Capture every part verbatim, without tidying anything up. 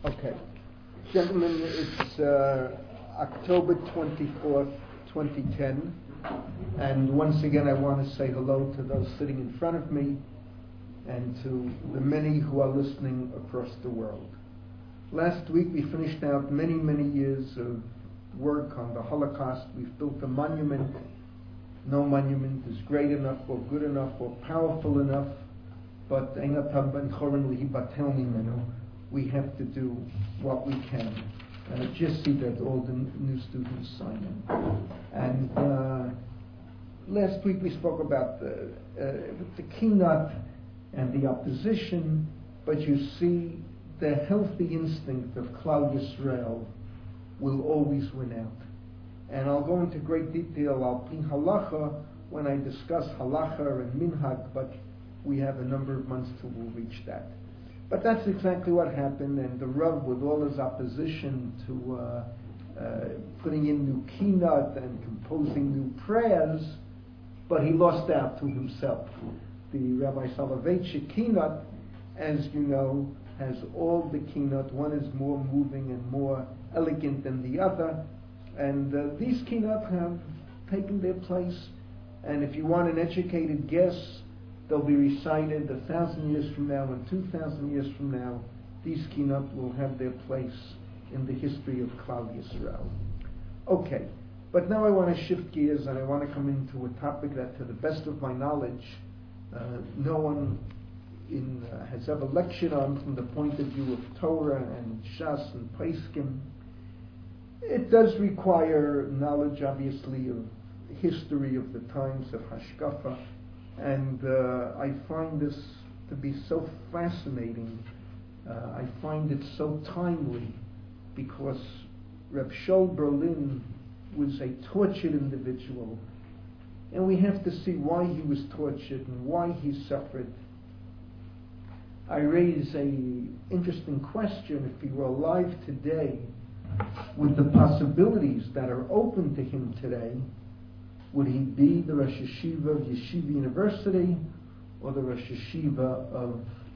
Okay. Gentlemen, it's uh, October twenty-fourth, twenty ten, and once again I want to say hello to those sitting in front of me and to the many who are listening across the world. Last week we finished out many, many years of work on the Holocaust. We've built a monument. No monument is great enough or good enough or powerful enough, but we have to do what we can. And I just see that all the new students sign in. And uh, last week we spoke about the, uh, the keynote and the opposition, but you see the healthy instinct of Klal Yisrael will always win out. And I'll go into great detail al pi halacha when I discuss halacha and minhag, but we have a number of months till we'll reach that. But that's exactly what happened, and the Rav, with all his opposition to uh, uh, putting in new keynote and composing new prayers, but he lost out to himself. The Rabbi Soloveitchik keynote, as you know, has all the keynote. One is more moving and more elegant than the other, and uh, these keynote have taken their place. And if you want an educated guess, they'll be recited a thousand years from now and two thousand years from now. These keynote will have their place in the history of Klal Yisrael. Okay, but now I want to shift gears and I want to come into a topic that, to the best of my knowledge, uh, no one in, uh, has ever lectured on from the point of view of Torah and Shas and Pesachim. It does require knowledge, obviously, of history of the times of Hashkafa. And uh, I find this to be so fascinating. Uh, I find it so timely because Reb Shaul Berlin was a tortured individual, and we have to see why he was tortured and why he suffered. I raise a interesting question: if he were alive today, with the possibilities that are open to him today, would he be the Rosh Yeshiva of Yeshiva University or the Rosh Yeshiva of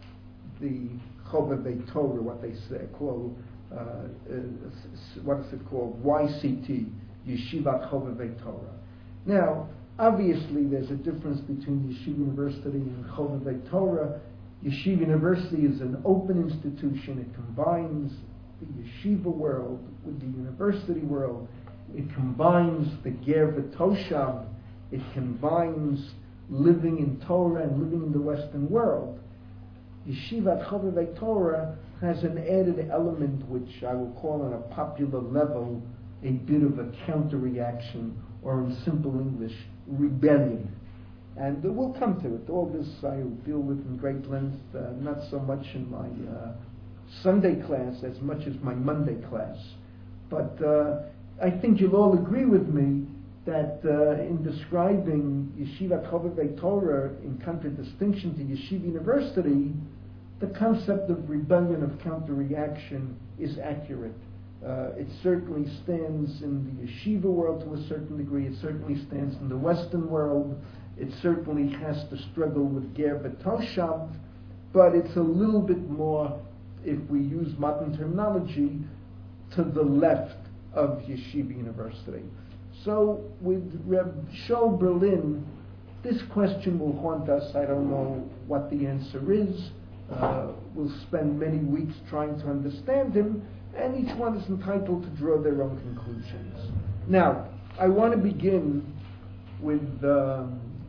the Chovevei Torah, what they say, call, uh, uh, what is it called, Y C T, Yeshivat Chovevei Torah. Now, obviously there's a difference between Yeshiva University and Chovevei Torah. Yeshiva University is an open institution. It combines the yeshiva world with the university world. It combines the ger v'toshav. It combines living in Torah and living in the Western world. Yeshivat Chovevei Torah has an added element which I will call on a popular level a bit of a counter-reaction, or in simple English, rebellion. And uh, we'll come to it. All this I will deal with in great length, uh, not so much in my uh, Sunday class as much as my Monday class. But uh, I think you'll all agree with me that uh, in describing Yeshiva Chovevei Torah in contradistinction to Yeshiva University, the concept of rebellion, of counter-reaction, is accurate. Uh, it certainly stands in the yeshiva world to a certain degree. It certainly stands in the Western world. It certainly has to struggle with ger v'toshav, but it's a little bit more, if we use modern terminology, to the left of Yeshiva University. So with Reb Shaul Berlin, this question will haunt us. I don't know what the answer is. Uh, we'll spend many weeks trying to understand him, and each one is entitled to draw their own conclusions. Now, I want to begin with uh, uh,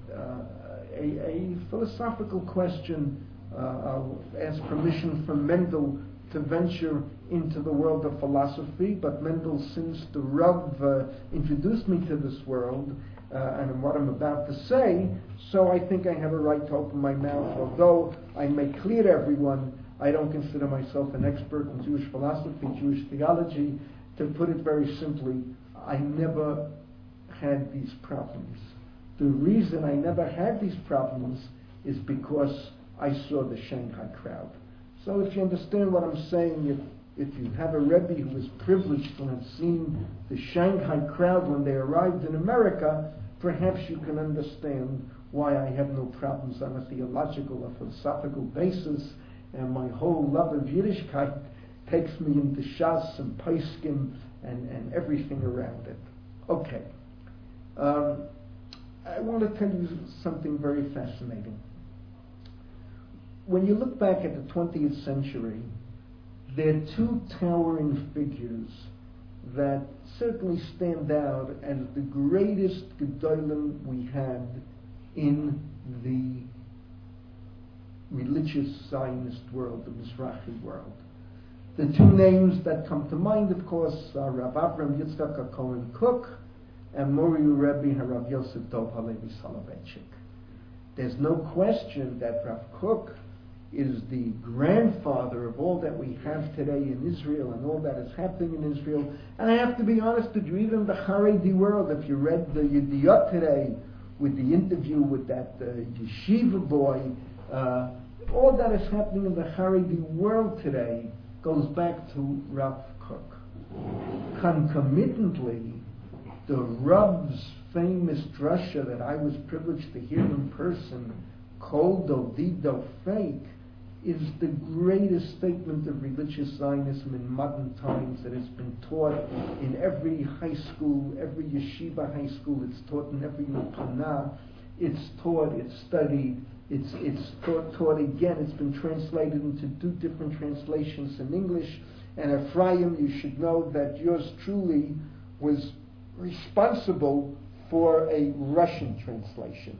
a, a philosophical question. Uh, I'll ask permission from Mendel to venture into the world of philosophy, but Mendel, since the Rav uh, introduced me to this world uh, and what I'm about to say, so I think I have a right to open my mouth, although I make clear to everyone I don't consider myself an expert in Jewish philosophy, Jewish theology. To put it very simply, I never had these problems. The reason I never had these problems is because I saw the Shanghai crowd. So if you understand what I'm saying, if, if you have a Rebbe who was privileged to have seen the Shanghai crowd when they arrived in America, perhaps you can understand why I have no problems on a theological or philosophical basis, and my whole love of Yiddishkeit takes me into Shas and Paiskim and, and everything around it. Okay. Um, I want to tell you something very fascinating. When you look back at the twentieth century, there are two towering figures that certainly stand out as the greatest Gedolim we had in the religious Zionist world, the Mizrahi world. The two names that come to mind, of course, are Rav Avram Yitzchak Cohen Cook and Mori Rebbe Harav Yosef Dov Halevi Soloveitchik. There's no question that Rav Cook is the grandfather of all that we have today in Israel and all that is happening in Israel. And I have to be honest with you, even the Haredi world, if you read the Yediot today with the interview with that uh, yeshiva boy, uh, all that is happening in the Haredi world today goes back to Rav Cook. Concomitantly, the Rav's famous drasha that I was privileged to hear in person, Kol Dovido Fake, is the greatest statement of religious Zionism in modern times that has been taught in every high school, every yeshiva high school. It's taught in every Mukana. It's taught, it's studied, it's it's taught, taught again. It's been translated into two different translations in English. And Ephraim, you should know that yours truly was responsible for a Russian translation.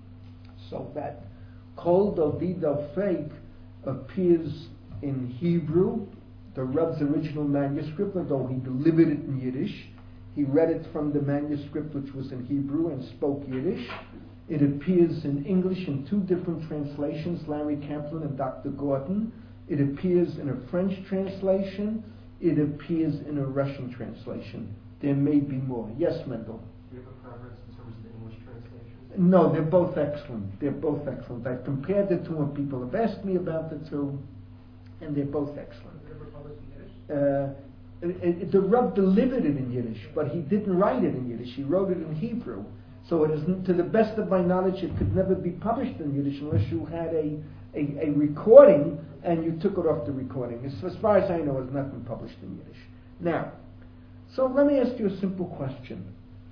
So that Kol Dovido Fake appears in Hebrew, the Rav's original manuscript, although he delivered it in Yiddish. He read it from the manuscript, which was in Hebrew, and spoke Yiddish. It appears in English in two different translations, Larry Kaplan and Doctor Gordon. It appears in a French translation. It appears in a Russian translation. There may be more. Yes, Mendel? Do you have a preference in terms of the English translation? No, they're both excellent. They're both excellent. I've compared the two when people have asked me about the two, and they're both excellent. Was it ever published in Yiddish? Uh, it, it, the Rav delivered it in Yiddish, but he didn't write it in Yiddish. He wrote it in Hebrew. So it is, to the best of my knowledge, it could never be published in Yiddish unless you had a, a, a recording and you took it off the recording. As, as far as I know, it has not been published in Yiddish. Now, so let me ask you a simple question.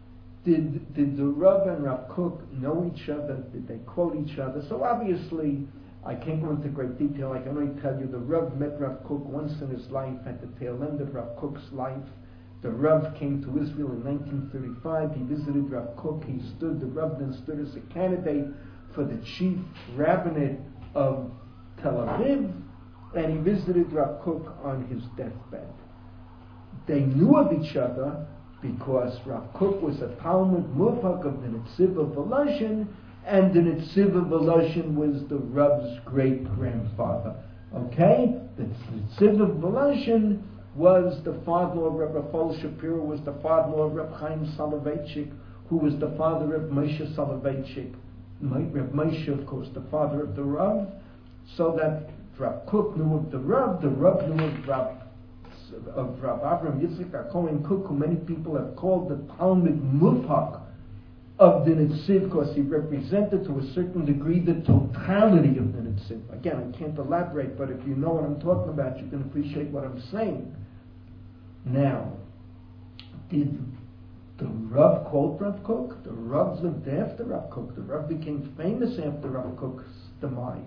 Did, did the Rav and Rav Kook know each other? Did they quote each other? So obviously, I can't go into great detail. I can only tell you the Rav met Rav Kook once in his life at the tail end of Rav Kook's life. The Rav came to Israel in nineteen thirty-five. He visited Rav Kook. He stood, the Rav then stood as a candidate for the chief rabbinate of Tel Aviv, and he visited Rav Kook on his deathbed. They knew of each other because Rav Kook was a Talmud Mufak of the Netziv of Volozhin, and the Netziv of Volozhin was the Rav's great-grandfather. Okay? The Netziv of Volozhin was the father of Rabbi Rafal Shapiro, was the father of Reb Chaim Soloveitchik, who was the father of Moshe Soloveitchik. Reb Moshe, of course, the father of the Rav. So that Rav Kook knew of the Rav, the Rav knew of Rav of Rav Avram Yitzchak Cohen Cook, who many people have called the Talmud Mufak of the Netziv, because he represented to a certain degree the totality of the Netziv. Again, I can't elaborate, but if you know what I'm talking about, you can appreciate what I'm saying. Now, did the Rav quote Rav Kook? The Rav lived after Rav Kook. The Rav became famous after Rav Kook's demise.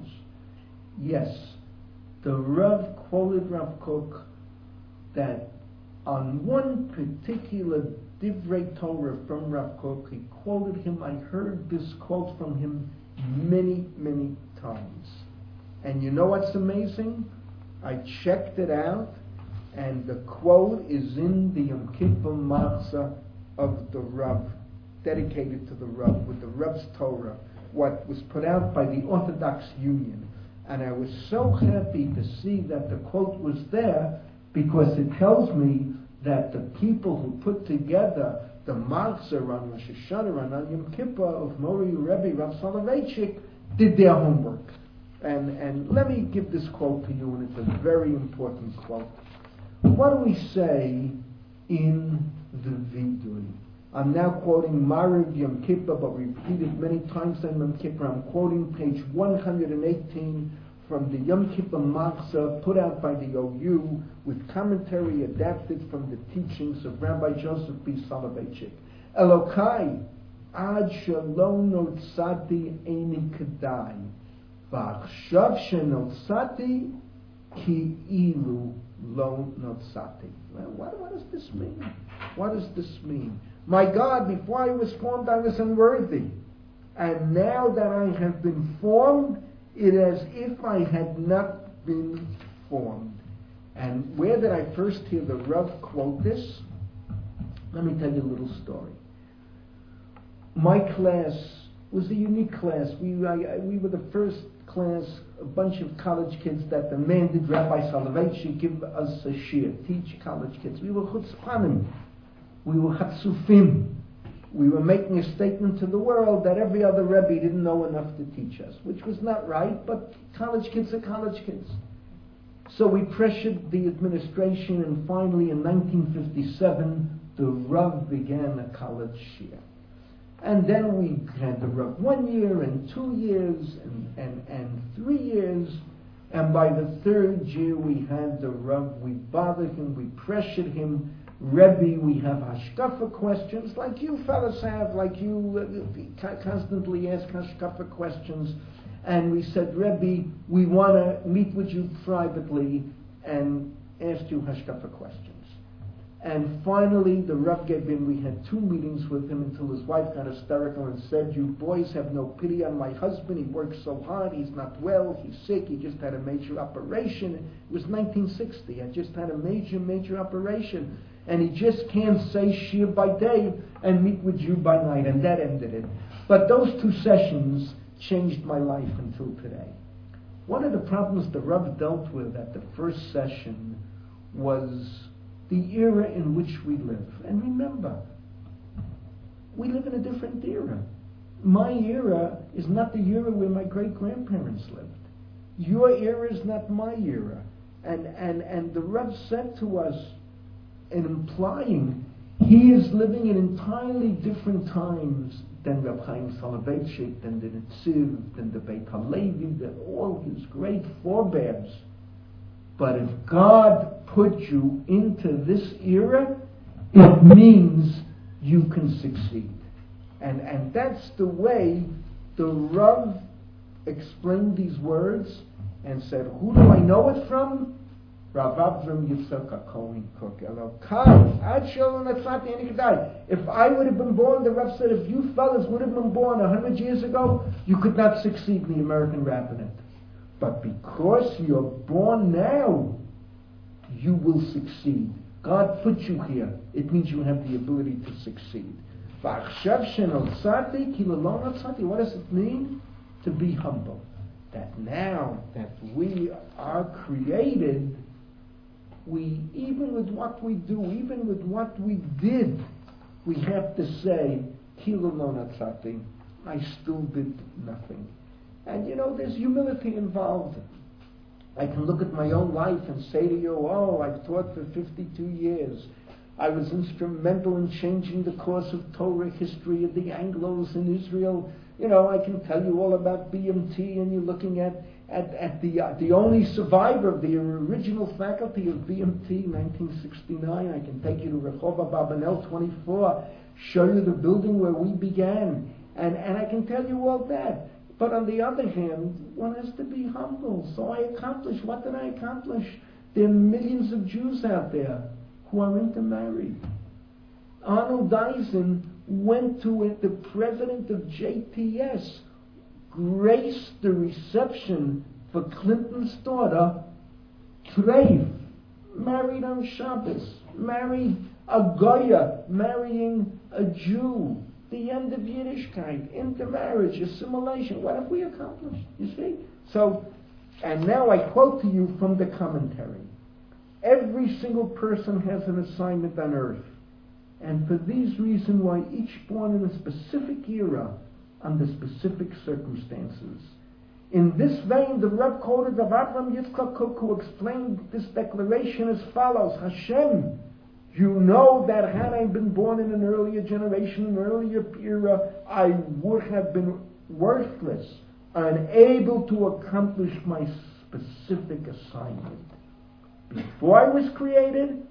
Yes, the Rav quoted Rav Kook that on one particular Divrei Torah from Rav Kook, he quoted him. I heard this quote from him many, many times. And you know what's amazing? I checked it out, and the quote is in the Yom Kippur Matzah of the Rav, dedicated to the Rav, with the Rav's Torah, what was put out by the Orthodox Union. And I was so happy to see that the quote was there, because it tells me that the people who put together the Matzah on Rosh Hashanah and on Yom Kippur of Mori Rebbe Rav Soloveitchik did their homework. And and let me give this quote to you, and it's a very important quote. What do we say in the Vidui? I'm now quoting Mariv Yom Kippur, but repeated many times in Yom Kippur. I'm quoting page one hundred eighteen from the Yom Kippur Matzah put out by the O U with commentary adapted from the teachings of Rabbi Joseph B. Soloveitchik. Elokai, ad shalom notzati eini kedai, v'achshav shenotzati ki ilu lo notzati. Well, what, what does this mean? What does this mean? My God, before I was formed, I was unworthy. And now that I have been formed, it is as if I had not been formed. And where did I first hear the Rav quote this? Let me tell you a little story. My class was a unique class. We, I, we were the first class, a bunch of college kids that demanded Rabbi Soloveitchik give us a shir, teach college kids. We were chutzpanim. We were chatzufim. We were making a statement to the world that every other Rebbe didn't know enough to teach us, which was not right, but college kids are college kids. So we pressured the administration, and finally in nineteen fifty-seven, the Rav began a college shir. And then we had the Rav one year, and two years, and, and, and three years, and by the third year we had the Rav. We bothered him, we pressured him. Rebbe, we have hashkafa questions, like you fellas have, like you uh, constantly ask hashkafa questions. And we said, Rebbe, we want to meet with you privately and ask you hashkafa questions. And finally, the Rav gave in. We had two meetings with him until his wife got hysterical and said, you boys have no pity on my husband. He works so hard. He's not well. He's sick. He just had a major operation. It was nineteen sixty. I just had a major, major operation. And he just can't say shir by day and meet with you by night. And that ended it. But those two sessions changed my life until today. One of the problems the Rav dealt with at the first session was the era in which we live. And remember, we live in a different era. My era is not the era where my great-grandparents lived. Your era is not my era. And, and, and the Rav said to us, and implying he is living in entirely different times than Reb Chaim Soloveitchik, than the Netziv, than the Beit HaLevi, than all his great forebears. But if God put you into this era, it means you can succeed. And, and that's the way the Rav explained these words and said, who do I know it from? Rav Avram Yitzchak HaKohen Kook. If I would have been born, the Rav said, if you fellas would have been born a hundred years ago, you could not succeed in the American rabbinate. But because you're born now, you will succeed. God put you here. It means you have the ability to succeed. What does it mean? To be humble. That now that we are created, we, even with what we do, even with what we did, we have to say, I still did nothing. And you know, there's humility involved. I can look at my own life and say to you, oh, I've taught for fifty-two years. I was instrumental in changing the course of Torah history of the Anglos in Israel. You know, I can tell you all about B M T, and you're looking at at, at the uh, the only survivor of the original faculty of B M T, nineteen sixty-nine. I can take you to Rehov Abarbanel twenty-four, show you the building where we began, and, and I can tell you all that. But on the other hand, one has to be humble. So I accomplished. What did I accomplish? There are millions of Jews out there who are intermarried. Arnold Eisen went to it, the president of J P S, graced the reception for Clinton's daughter, Treif, married on Shabbos, married a Goya, marrying a Jew. The end of Yiddishkeit, intermarriage, assimilation. What have we accomplished? You see? So, and now I quote to you from the commentary. Every single person has an assignment on earth. And for these reasons why each born in a specific era, under specific circumstances. In this vein, the Rav quoted of Avram Yitzchak Kook, who explained this declaration as follows: Hashem, you know that had I been born in an earlier generation, an earlier era, I would have been worthless, unable to accomplish my specific assignment. Before I was created,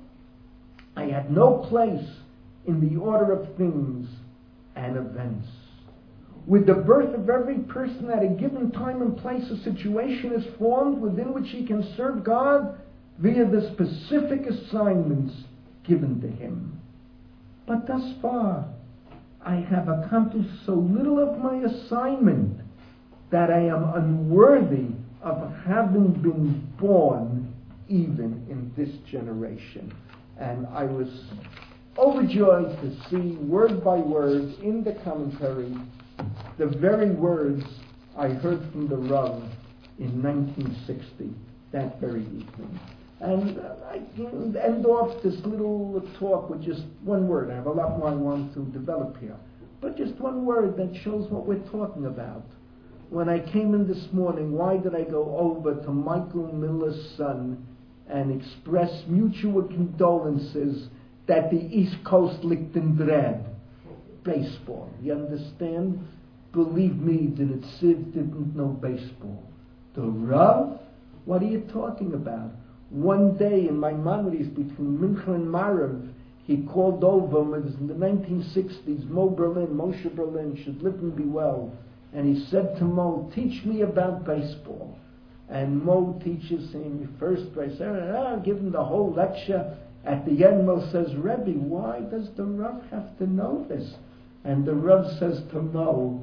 I had no place in the order of things and events. With the birth of every person at a given time and place, a situation is formed within which he can serve God via the specific assignments given to him. But thus far, I have accomplished so little of my assignment that I am unworthy of having been born even in this generation. And I was overjoyed to see word by word in the commentary the very words I heard from the Rav in nineteen sixty, that very evening. And uh, I can end off this little talk with just one word. I have a lot more I want to develop here. But just one word that shows what we're talking about. When I came in this morning, why did I go over to Michael Miller's son and express mutual condolences that the East Coast licked in dread? Baseball. You understand? Believe me, the Netziv didn't know baseball. The Rav? What are you talking about? One day in my memories between Mincha and Marav, he called over, it was in the nineteen sixties, Mo Berlin, Moshe Berlin, should live and be well. And he said to Mo, teach me about baseball. And Mo teaches him first base. Ah, give him the whole lecture. At the end, Mo says, Rebbe, why does the Rav have to know this? And the Rav says to Mo,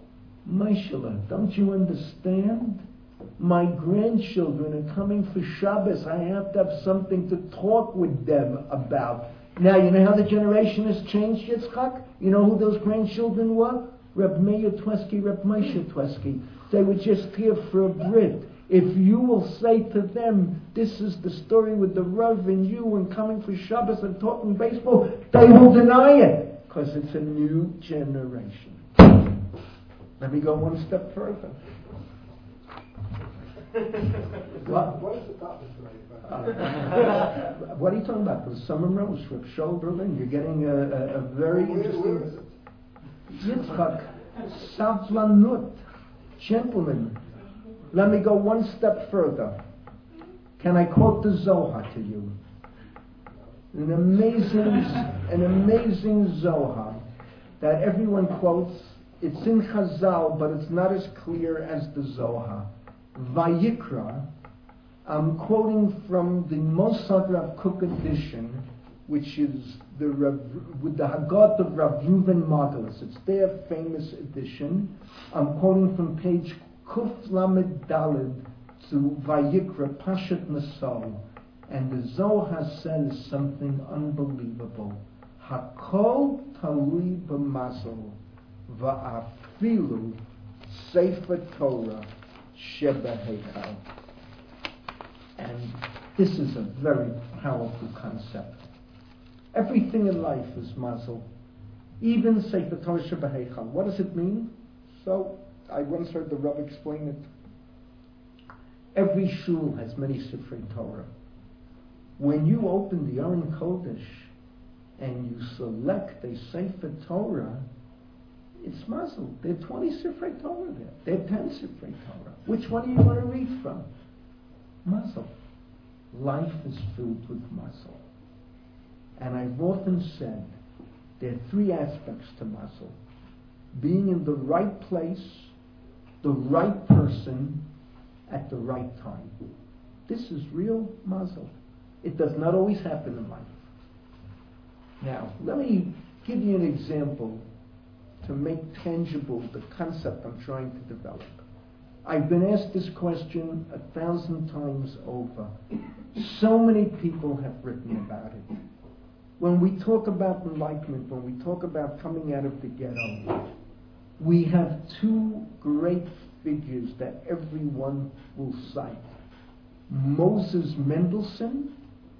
Moshe, don't you understand? My grandchildren are coming for Shabbos. I have to have something to talk with them about. Now, you know how the generation has changed, Yitzchak? You know who those grandchildren were? Reb Meir Tweski, Reb Moshe Tweski. They were just here for a Brit. If you will say to them, this is the story with the Rav and you and coming for Shabbos and talking baseball, they will deny it, because it's a new generation. Let me go one step further. What? What is the topic tonight? Uh, what are you talking about? The Summer Rose, Reb Shaul Berlin. You're getting a, a, a very where, interesting... Where is it? Yitzchak, Savlanut, gentlemen. Let me go one step further. Can I quote the Zohar to you? An amazing, an amazing Zohar that everyone quotes. It's in Chazal, but it's not as clear as the Zohar. Vayikra, I'm quoting from the Mossad Rav Kook edition, which is the Rav, with the Haggadah of Rav Reuven Margulis. It's their famous edition. I'm quoting from page Kuf Lamed Daled to Vayikra Pashat Nasal, and the Zohar says something unbelievable. Hakol talui b'mazel va'afilu Sefer Torah shebeheichal. And this is a very powerful concept. Everything in life is mazel. Even Sefer Torah shebeheichal. What does it mean? So, I once heard the Rav explain it. Every shul has many Sifrei Torah. When you open the Aron Kodesh and you select a Sefer Torah, it's mazel. There are twenty Sifrei Torah there. There are ten Sifrei Torah. Which one do you want to read from? Mazel. Life is filled with mazel. And I've often said there are three aspects to mazel. Being in the right place, the right person, at the right time. This is real mazel. It does not always happen in life. Now, let me give you an example to make tangible the concept I'm trying to develop. I've been asked this question a thousand times over. So many people have written about it. When we talk about enlightenment, when we talk about coming out of the ghetto, we have two great figures that everyone will cite. Moses Mendelssohn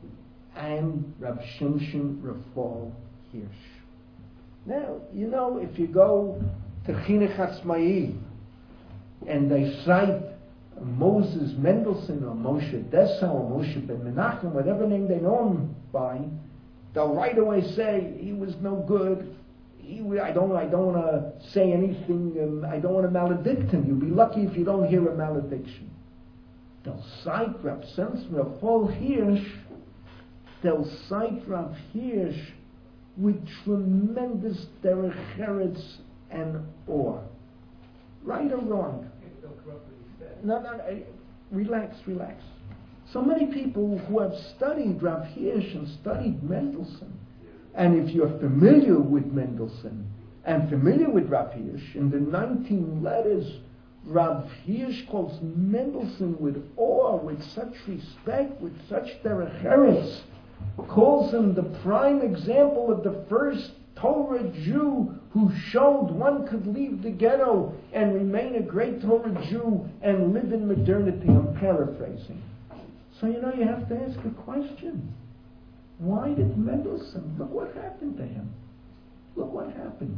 and Rav Shimshon Raphael Hirsch. Now, you know, if you go to Chinuch Atzmai and they cite Moses Mendelssohn or Moshe Dessau or Moshe Ben Menachem, whatever name they know him by, they'll right away say he was no good. He, I don't, I don't want to say anything. Um, I don't want to maledict him. You'll be lucky if you don't hear a malediction. they'll cite Rav Sensmer Paul Hirsch, they'll cite Rav Hirsch with tremendous derech eretz and awe. Right or wrong? They'll corrupt what he said. No, no, no, relax, relax. So many people who have studied Rav Hirsch and studied Mendelssohn, and if you're familiar with Mendelssohn and familiar with Rav Hirsch, in the nineteen letters, Rav Hirsch calls Mendelssohn with awe, with such respect, with such derech eretz, calls him the prime example of the first Torah Jew who showed one could leave the ghetto and remain a great Torah Jew and live in modernity. I'm paraphrasing. So, you know, you have to ask a question. Why did Mendelssohn, look what happened to him. Look what happened.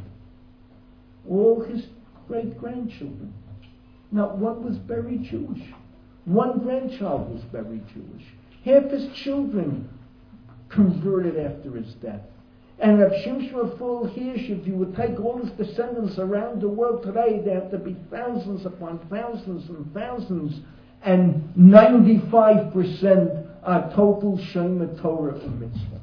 All his great-grandchildren. Not one was buried Jewish. One grandchild was buried Jewish. Half his children converted after his death. And Rav Shimshon Raphael Hirsch, if you would take all his descendants around the world today, there have to be thousands upon thousands and thousands, and ninety-five percent are total Shema Torah and Mitzvah.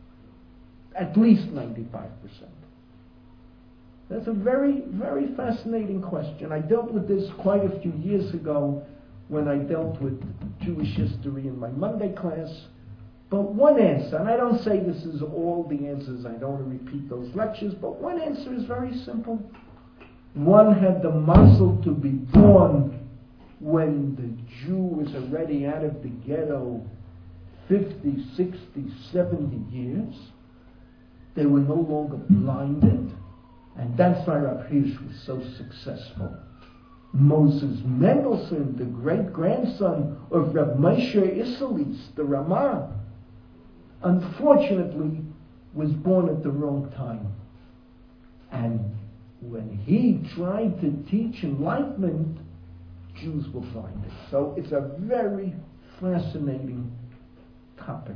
At least ninety-five percent. That's a very, very fascinating question. I dealt with this quite a few years ago when I dealt with Jewish history in my Monday class. But one answer, and I don't say this is all the answers, I don't want to repeat those lectures, but one answer is very simple. One had the muscle to be born when the Jew was already out of the ghetto fifty, sixty, seventy years. They were no longer blinded, and that's why Rav Hirsch was so successful. Moses Mendelssohn, the great-grandson of Rav Moshe Isserles, the Ramah, unfortunately was born at the wrong time. And when he tried to teach enlightenment, Jews were blinded. So it's a very fascinating topic.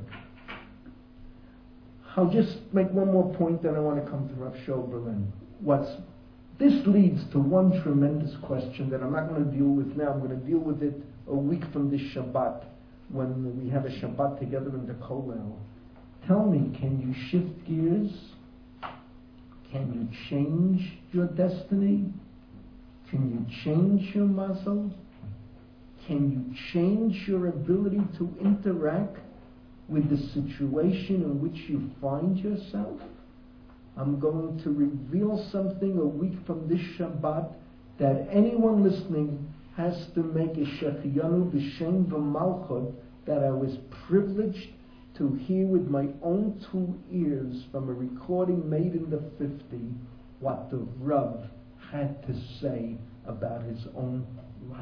I'll just make one more point, then I want to come to Rav Shaul Berlin. What's This leads to one tremendous question that I'm not going to deal with now. I'm going to deal with it a week from this Shabbat, when we have a Shabbat together in the Kollel. Tell me, can you shift gears? Can you change your destiny? Can you change your muzzle? Can you change your ability to interact with the situation in which you find yourself? I'm going to reveal something a week from this Shabbat that anyone listening has to make a Shechianu B'Shem V'Malchut, that I was privileged to hear with my own two ears from a recording made in the fifties what the Rav had to say about his own life.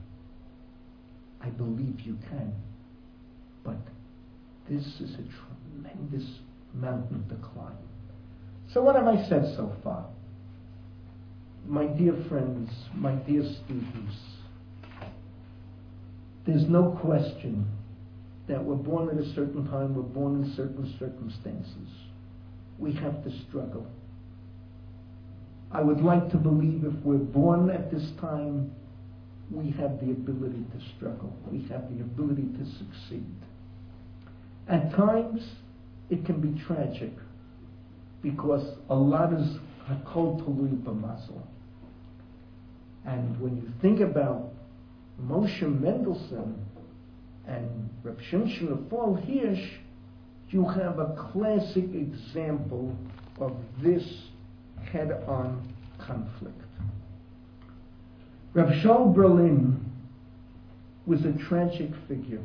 I believe you can, but this is a tremendous mountain to climb. So what have I said so far? My dear friends, my dear students, there's no question that we're born at a certain time, we're born in certain circumstances. We have to struggle. I would like to believe if we're born at this time, we have the ability to struggle. We have the ability to succeed. At times, it can be tragic, because a lot is hakol tolui b'mazel. And when you think about Moshe Mendelssohn and Rav Shimshon Raphael Hirsch, you have a classic example of this head-on conflict. Rav Shaul Berlin was a tragic figure.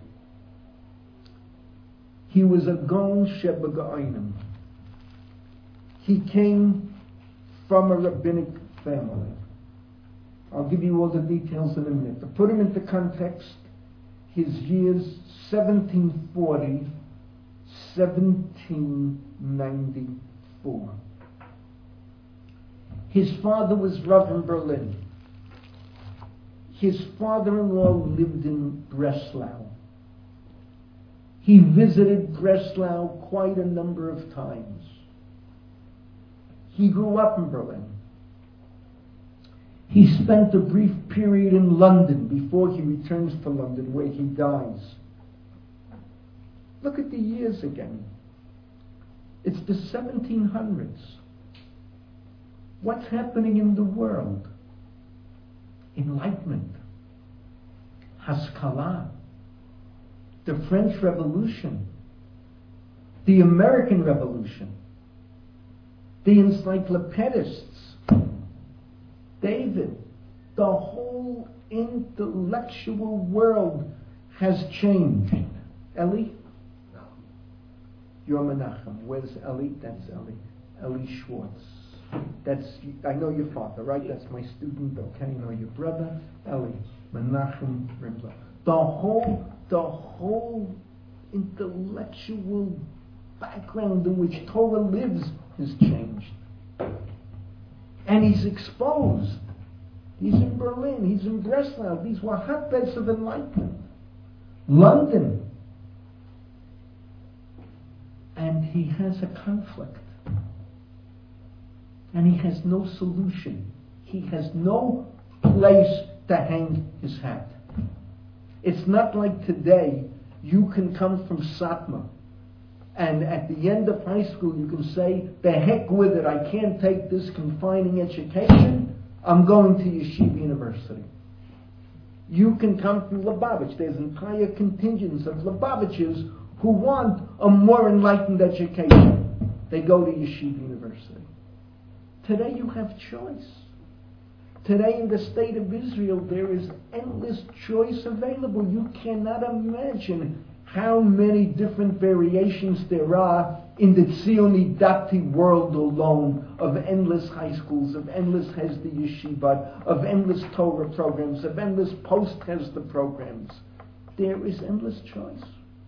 He was a Gaon Sheba Gaonim. He came from a rabbinic family. I'll give you all the details in a minute. To put him into context, his years seventeen forty, seventeen ninety-four. His father was Rav in Berlin. His father-in-law lived in Breslau. He visited Breslau quite a number of times. He grew up in Berlin. He spent a brief period in London before he returns to London, where he dies. Look at the years again. It's the seventeen hundreds. What's happening in the world? Enlightenment. Haskalah. The French Revolution. The American Revolution. The encyclopedists. David. The whole intellectual world has changed. Eli? No. You're Menachem. Where's Eli? That's Eli. Eli Schwartz. That's, I know your father, right? That's my student. Okay, I know your brother. Eli. Menachem Rimler. The whole, the whole intellectual background in which Torah lives has changed. And he's exposed. He's in Berlin. He's in Breslau. These were hotbeds of enlightenment. London. And he has a conflict. And he has no solution. He has no place to hang his hat. It's not like today you can come from Satmar and at the end of high school you can say, the heck with it, I can't take this confining education, I'm going to Yeshiva University. You can come from Lubavitch. There's entire contingents of Lubavitchers who want a more enlightened education. They go to Yeshiva University. Today you have choice. Today in the state of Israel there is endless choice available. You cannot imagine how many different variations there are in the Tzioni Dati world alone, of endless high schools, of endless Hesder Yeshiva, of endless Torah programs, of endless post-Hesder programs. There is endless choice.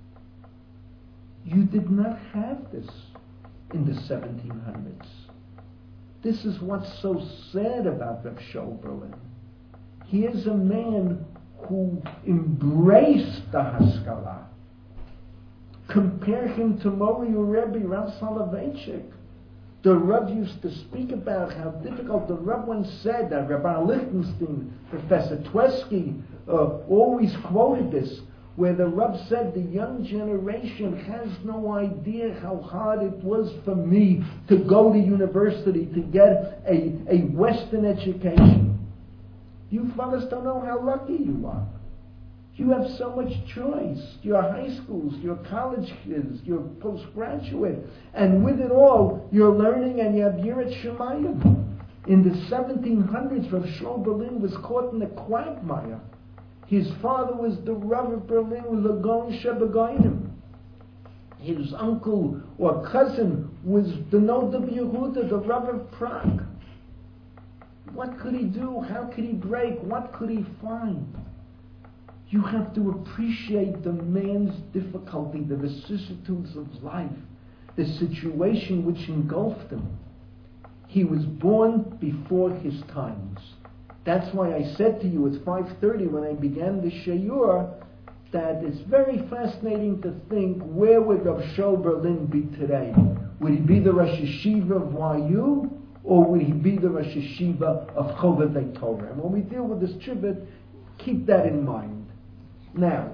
You did not have this in the seventeen hundreds. This is what's so sad about Rav Shaul Berlin. Here's a man who embraced the Haskalah. Compare him to Mori Rebbe Rav Soloveitchik. The Rav used to speak about how difficult. The Rav once said that Rabbi Lichtenstein, Professor Tversky, uh, always quoted this, where the Rav said the young generation has no idea how hard it was for me to go to university to get a, a Western education. You fellas don't know how lucky you are. You have so much choice. Your high schools, your college kids, your postgraduate, and with it all, you're learning and you have Yirat Shemayim. In the seventeen hundreds, Rav Shaul Berlin was caught in a quagmire. His father was the Rav of Berlin, with the Gaon Shebegoinim. His uncle or cousin was the Noda B'Yehuda, the Rav of Prague. What could he do? How could he break? What could he find? You have to appreciate the man's difficulty, the vicissitudes of life, the situation which engulfed him. He was born before his times. That's why I said to you at five thirty when I began the Shayur that it's very fascinating to think, where would Rav Shaul Berlin be today? Would he be the Rosh Yeshiva of Y U, or would he be the Rosh Yeshiva of Chovevei Torah? And when we deal with this tribute, keep that in mind. Now,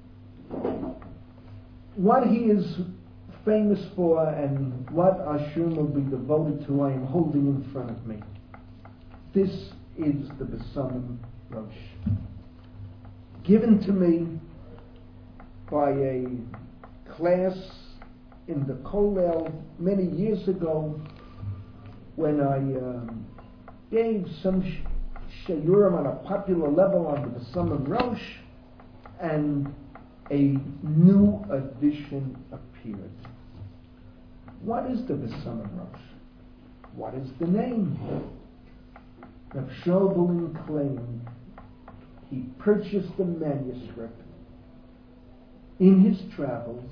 what he is famous for and what Ashur will be devoted to, I am holding in front of me. This is the Besamim Rosh, given to me by a class in the Kollel many years ago when I um, gave some sh- Shayurim on a popular level on the Besamim Rosh, and a new edition appeared. What is the Besamim Rosh? What is the name? Rav Shaul Berlin claimed he purchased the manuscript in his travels,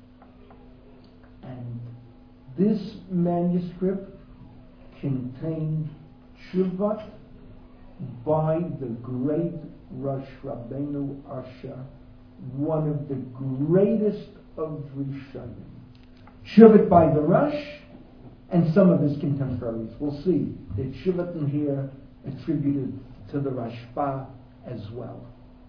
and this manuscript contained Shuvat by the great Rosh Rabbeinu Asher, one of the greatest of Rishonim. Shuvat by the Rosh and some of his contemporaries. We'll see. There's Shuvat in here attributed to the Rashba as well.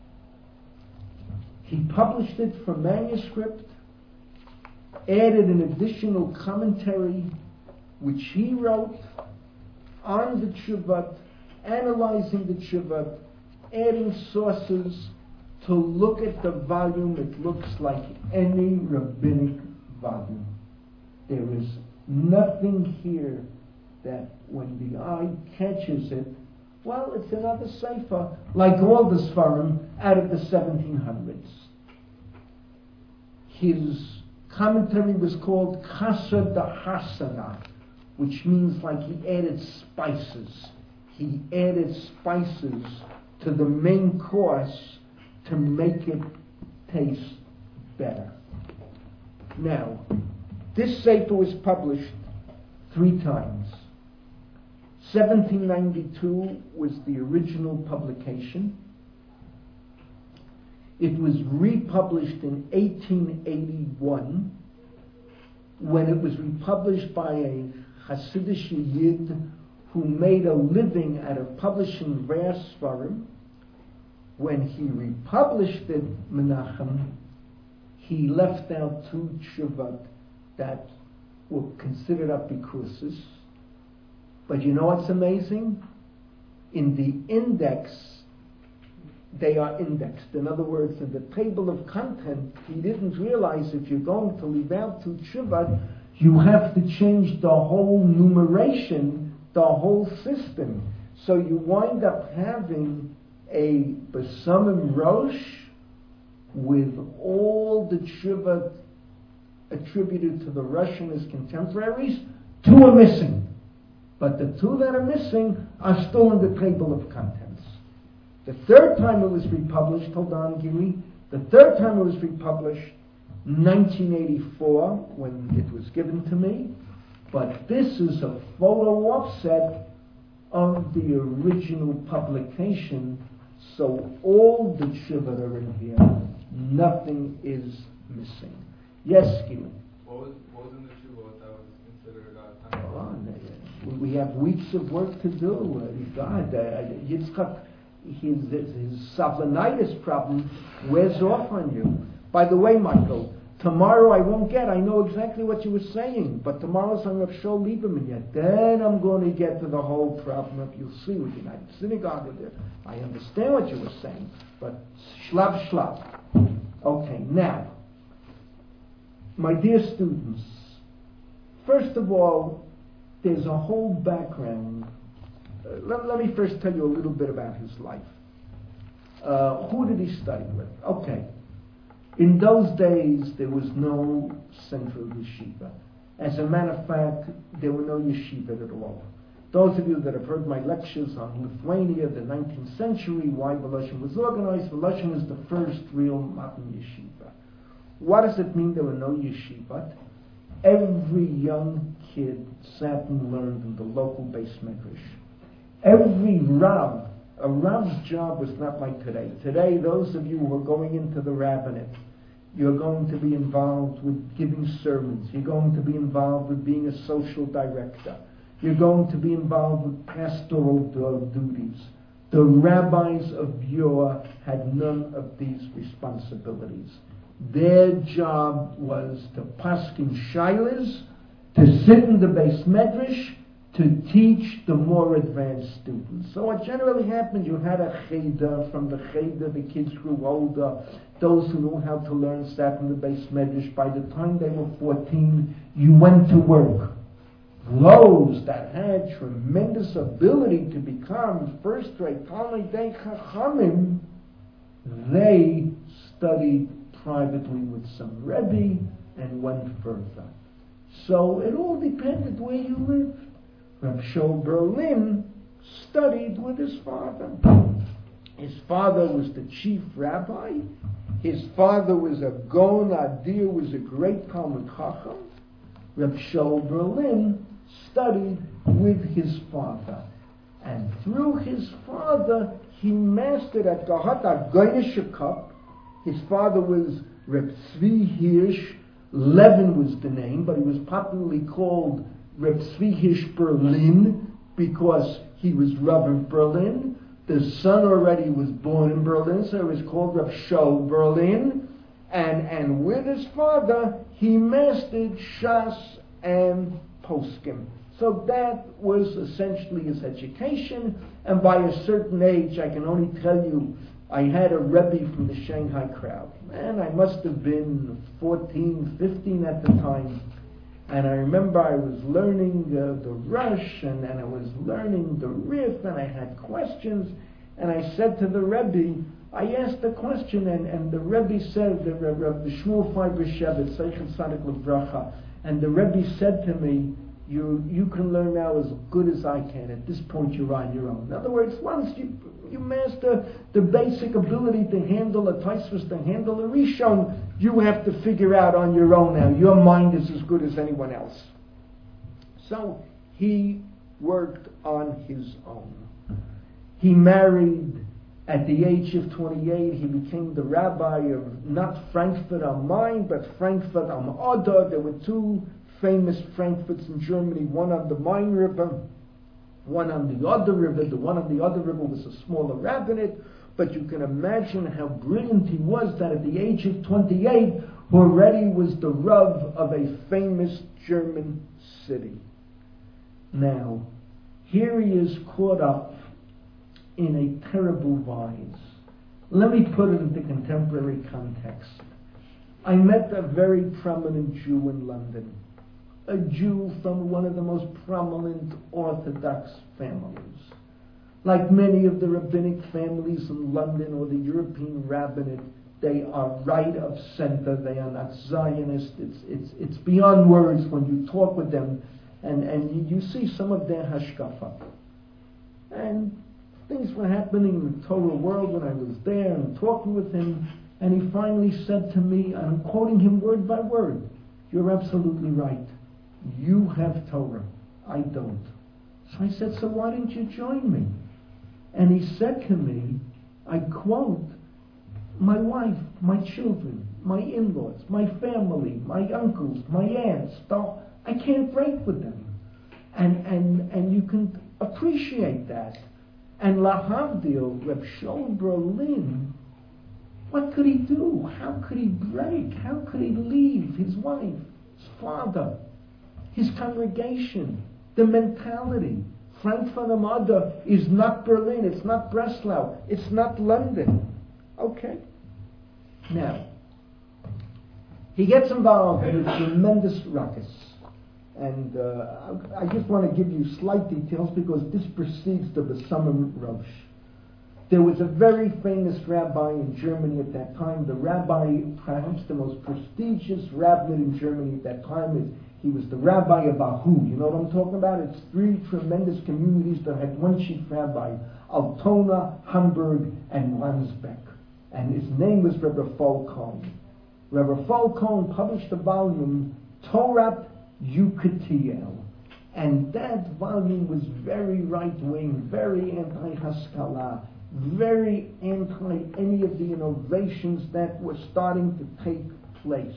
He published it from manuscript, added an additional commentary which he wrote on the Tshuvat, analyzing the Tshuvat, adding sources to look at the volume. It looks like any rabbinic volume. There is nothing here that when the eye catches it, well, it's another sefer, like all the Sfarim out of the seventeen hundreds. His commentary was called Chasad Hasana, which means like he added spices. He added spices to the main course to make it taste better. Now, this sefer was published three times. seventeen ninety-two was the original publication. It was republished in eighteen eighty-one, when it was republished by a Hasidic Yid who made a living out of publishing rare Sfarim. When he republished it, Menachem, he left out two Tshuvat that were considered apikusis. But you know what's amazing? In the index, they are indexed. In other words, in the table of content, he didn't realize if you're going to leave out two Tshuvat, you have to change the whole numeration, the whole system. So you wind up having a Besamim Rosh with all the Tshuvat attributed to the Russian as contemporaries. Two are missing. But the two that are missing are still in the table of contents. The third time it was republished, hold on, Giri, the third time it was republished, nineteen eighty-four, when it was given to me. But this is a photo offset of the original publication, so all the Tshuvat are in here. Nothing is missing. Yes, Giri? What was, what was in the Tshuvat that was considered uh, time? Oh, we have weeks of work to do. Uh, God, uh, Yitzchak, his, his Savlanitis problem wears off on you. By the way, Michael, tomorrow I won't get, I know exactly what you were saying, but tomorrow's on Rav Shaul Lieberman yet. Then I'm going to get to the whole problem of, you'll see with United Synagogue with it. I understand what you were saying, but shlab shlab. Okay, now, my dear students, first of all, there's a whole background. Uh, let, let me first tell you a little bit about his life. Uh, who did he study with? Okay. In those days, there was no central yeshiva. As a matter of fact, there were no yeshiva at all. Those of you that have heard my lectures on Lithuania, the nineteenth century, why Voloshin was organized, Voloshin was the first real modern yeshiva. What does it mean there were no yeshiva? Every young kid sat and learned in the local base medrash. Every Rav, a Rav's job was not like today. Today, those of you who are going into the rabbinate, you're going to be involved with giving sermons. You're going to be involved with being a social director. You're going to be involved with pastoral duties. The rabbis of yore had none of these responsibilities. Their job was to paskin shaylas, to sit in the base medrash, to teach the more advanced students. So what generally happened, you had a cheder. From the cheder, the kids grew older. Those who knew how to learn sat in the base medrash. By the time they were fourteen, you went to work. Those that had tremendous ability to become first-rate Talmidei Chachamim, they studied privately with some Rebbe and went further. So it all depended where you lived. Rav Shaul Berlin studied with his father. His father was the chief rabbi. His father was a Gaon Adir, was a great Talmid Chacham. Rav Shaul Berlin studied with his father. And through his father, he mastered at Gahat HaGoynish Cup. His father was Reb Tzvi Hirsch. Levin was the name, but he was popularly called Reb Tzvi Hirsch Berlin because he was Rav of Berlin. The son already was born in Berlin, so it was called Reb Shaul Berlin. And, and with his father, he mastered Shas and Poskim. So that was essentially his education. And by a certain age, I can only tell you, I had a Rebbe from the Shanghai crowd. And I must have been fourteen, fifteen at the time. And I remember I was learning uh, the Rush, and, and I was learning the Riff, and I had questions. And I said to the Rebbe, I asked the question, and, and the Rebbe said, the, the, the Shmuel Feiber-Shevet, Seichet Tzadik Levracha, and the Rebbe said to me, you you can learn now as good as I can. At this point, you're on your own. In other words, once you you master the basic ability to handle a Tosfos, to handle a Rishon, you have to figure out on your own now. Your mind is as good as anyone else. So he worked on his own. He married at the age of twenty-eight. He became the rabbi of not Frankfurt am Main, but Frankfurt am Oder. There were two famous Frankfurts in Germany, one on the Main River, one on the Oder River. The one on the Oder River was a smaller rabbinate, but you can imagine how brilliant he was that at the age of twenty-eight, already was the Rav of a famous German city. Now, here he is caught up in a terrible vise. Let me put it into contemporary context. I met a very prominent Jew in London, a Jew from one of the most prominent Orthodox families. Like many of the rabbinic families in London or the European rabbinate, they are right of center. They are not Zionist. It's it's it's beyond words when you talk with them, and and you, you see some of their hashkafa. And things were happening in the Torah world when I was there and talking with him, and he finally said to me, and I'm quoting him word by word, "You're absolutely right. You have Torah. I don't." So I said, "So why didn't you join me?" And he said to me, I quote, "My wife, my children, my in-laws, my family, my uncles, my aunts, I can't break with them." And and and you can appreciate that. And Lahavdil, Reb Shaul Berlin, what could he do? How could he break? How could he leave his wife, his father, his congregation, the mentality? Frankfurt am Oder is not Berlin, it's not Breslau, it's not London. Okay. Now, he gets involved in a tremendous ruckus. And uh, I just want to give you slight details because this precedes the Besamim Rosh. There was a very famous rabbi in Germany at that time. The rabbi, perhaps the most prestigious rabbinate in Germany at that time, is he was the rabbi of Ahu. You know what I'm talking about? It's three tremendous communities that had one chief rabbi, Altona, Hamburg, and Wandsbek. And his name was Rebbe Falcon. Rebbe Falcon published a volume, Torah Yukatiel. And that volume was very right-wing, very anti-Haskalah, very anti any of the innovations that were starting to take place.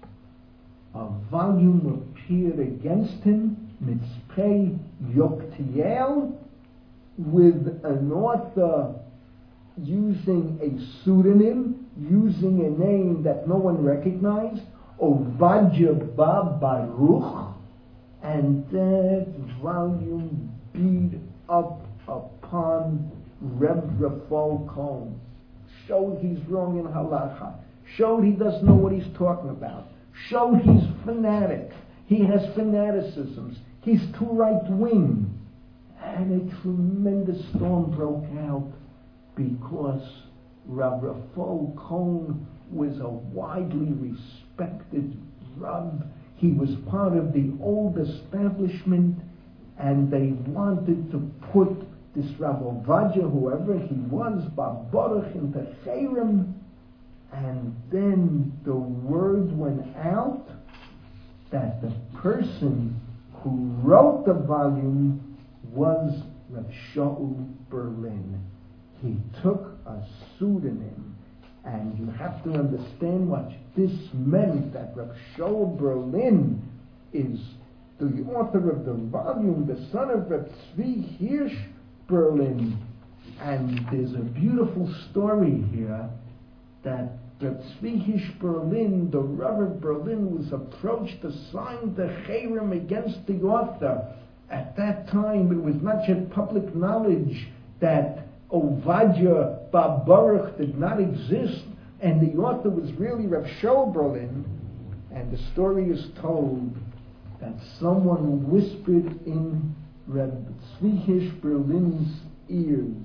A volume appeared against him, Mitzpeh Yoktiel, with an author using a pseudonym, using a name that no one recognized, Ovadia Bar Baruch, and that volume beat up upon Reb Rafal Cohen, showed he's wrong in halacha, showed he doesn't know what he's talking about, showed he's fanatic, he has fanaticisms, he's too right-wing. And a tremendous storm broke out because Reb Rafal Cohen was a widely respected Rab. He was part of the old establishment, and they wanted to put this Rav Ovadia, whoever he was, Baruch, into Cherem. And then the word went out that the person who wrote the volume was Reb Shaul Berlin. He took a pseudonym, and you have to understand what this meant, that Reb Shaul Berlin is the author of the volume, the son of Reb Tzvi Hirsch Berlin. And there's a beautiful story here that the Tzvi Hirsch Berlin, the Rav of Berlin, was approached to sign the Cherem against the author. At that time, it was not yet public knowledge that Ovadia Bar Baruch did not exist, and the author was really Rav Shaul Berlin. And the story is told that someone whispered in Rav Tzvi Hirsch Berlin's ears,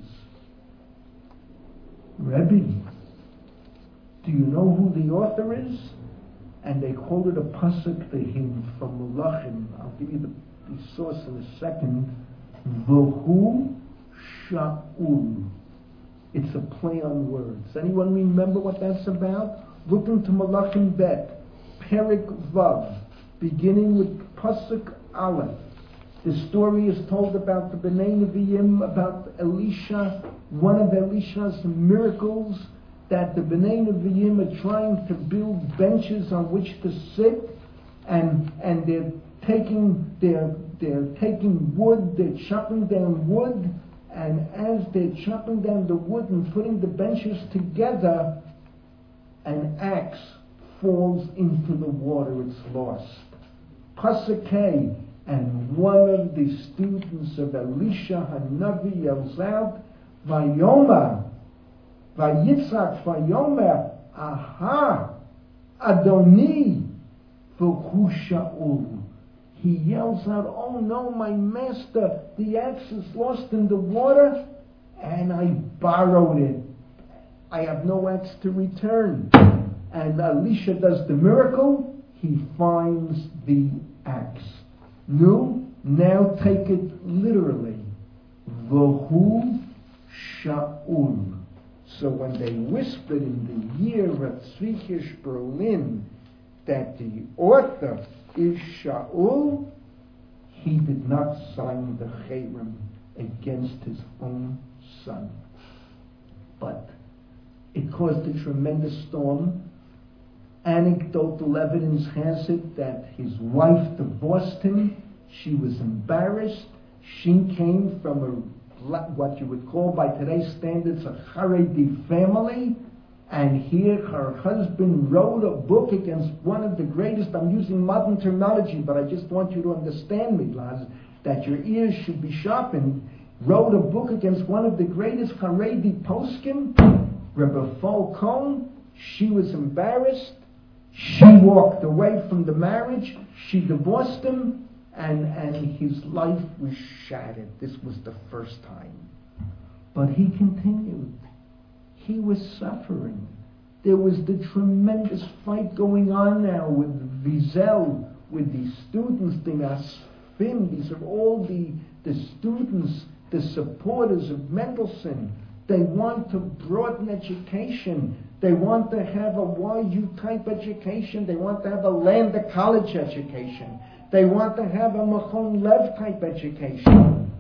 "Rebbe, do you know who the author is?" And they called it a pasuk to him from Melachim. I'll give you the, the source in a second. V'hu Shaul. It's a play on words. Anyone remember what that's about? Look into Melachim Bet, Perik Vav, beginning with pasuk Aleph. The story is told about the Bnei Nevi'im, about Elisha, one of Elisha's miracles, that the Bnei Nevi'im are trying to build benches on which to sit, and and they're taking they're they're taking wood, they're chopping down wood, and as they're chopping down the wood and putting the benches together, an axe falls into the water, it's lost. Pasuk, and one of the students of Elisha Hanavi yells out, Vayomer, Vayitzak, Vayomer, Aha, Adoni, V'hu Shaul. He yells out, "Oh no, my master, the axe is lost in the water, and I borrowed it. I have no axe to return." And Elisha does the miracle, he finds the axe. No, now take it literally. V'hu Shaul. So when they whispered in the year of Tzvi Hirsch Berlin that the author is Shaul, he did not sign the Cherem against his own son. But it caused a tremendous storm. Anecdotal evidence has it that his wife divorced him. She was embarrassed. She came from a, what you would call by today's standards, a Haredi family. And here her husband wrote a book against one of the greatest, I'm using modern terminology, but I just want you to understand me, Laz, that your ears should be sharpened. Wrote a book against one of the greatest Haredi poskim, Rebbe Fol Cohn. She was embarrassed. She walked away from the marriage. She divorced him, and, and his life was shattered. This was the first time. But he continued. He was suffering. There was the tremendous fight going on now with Wiesel, with the students, the Masfim. These are all the, the students, the supporters of Mendelssohn. They want to broaden education. They want to have a Y U type education. They want to have a Lander College education. They want to have a Machon Lev type education.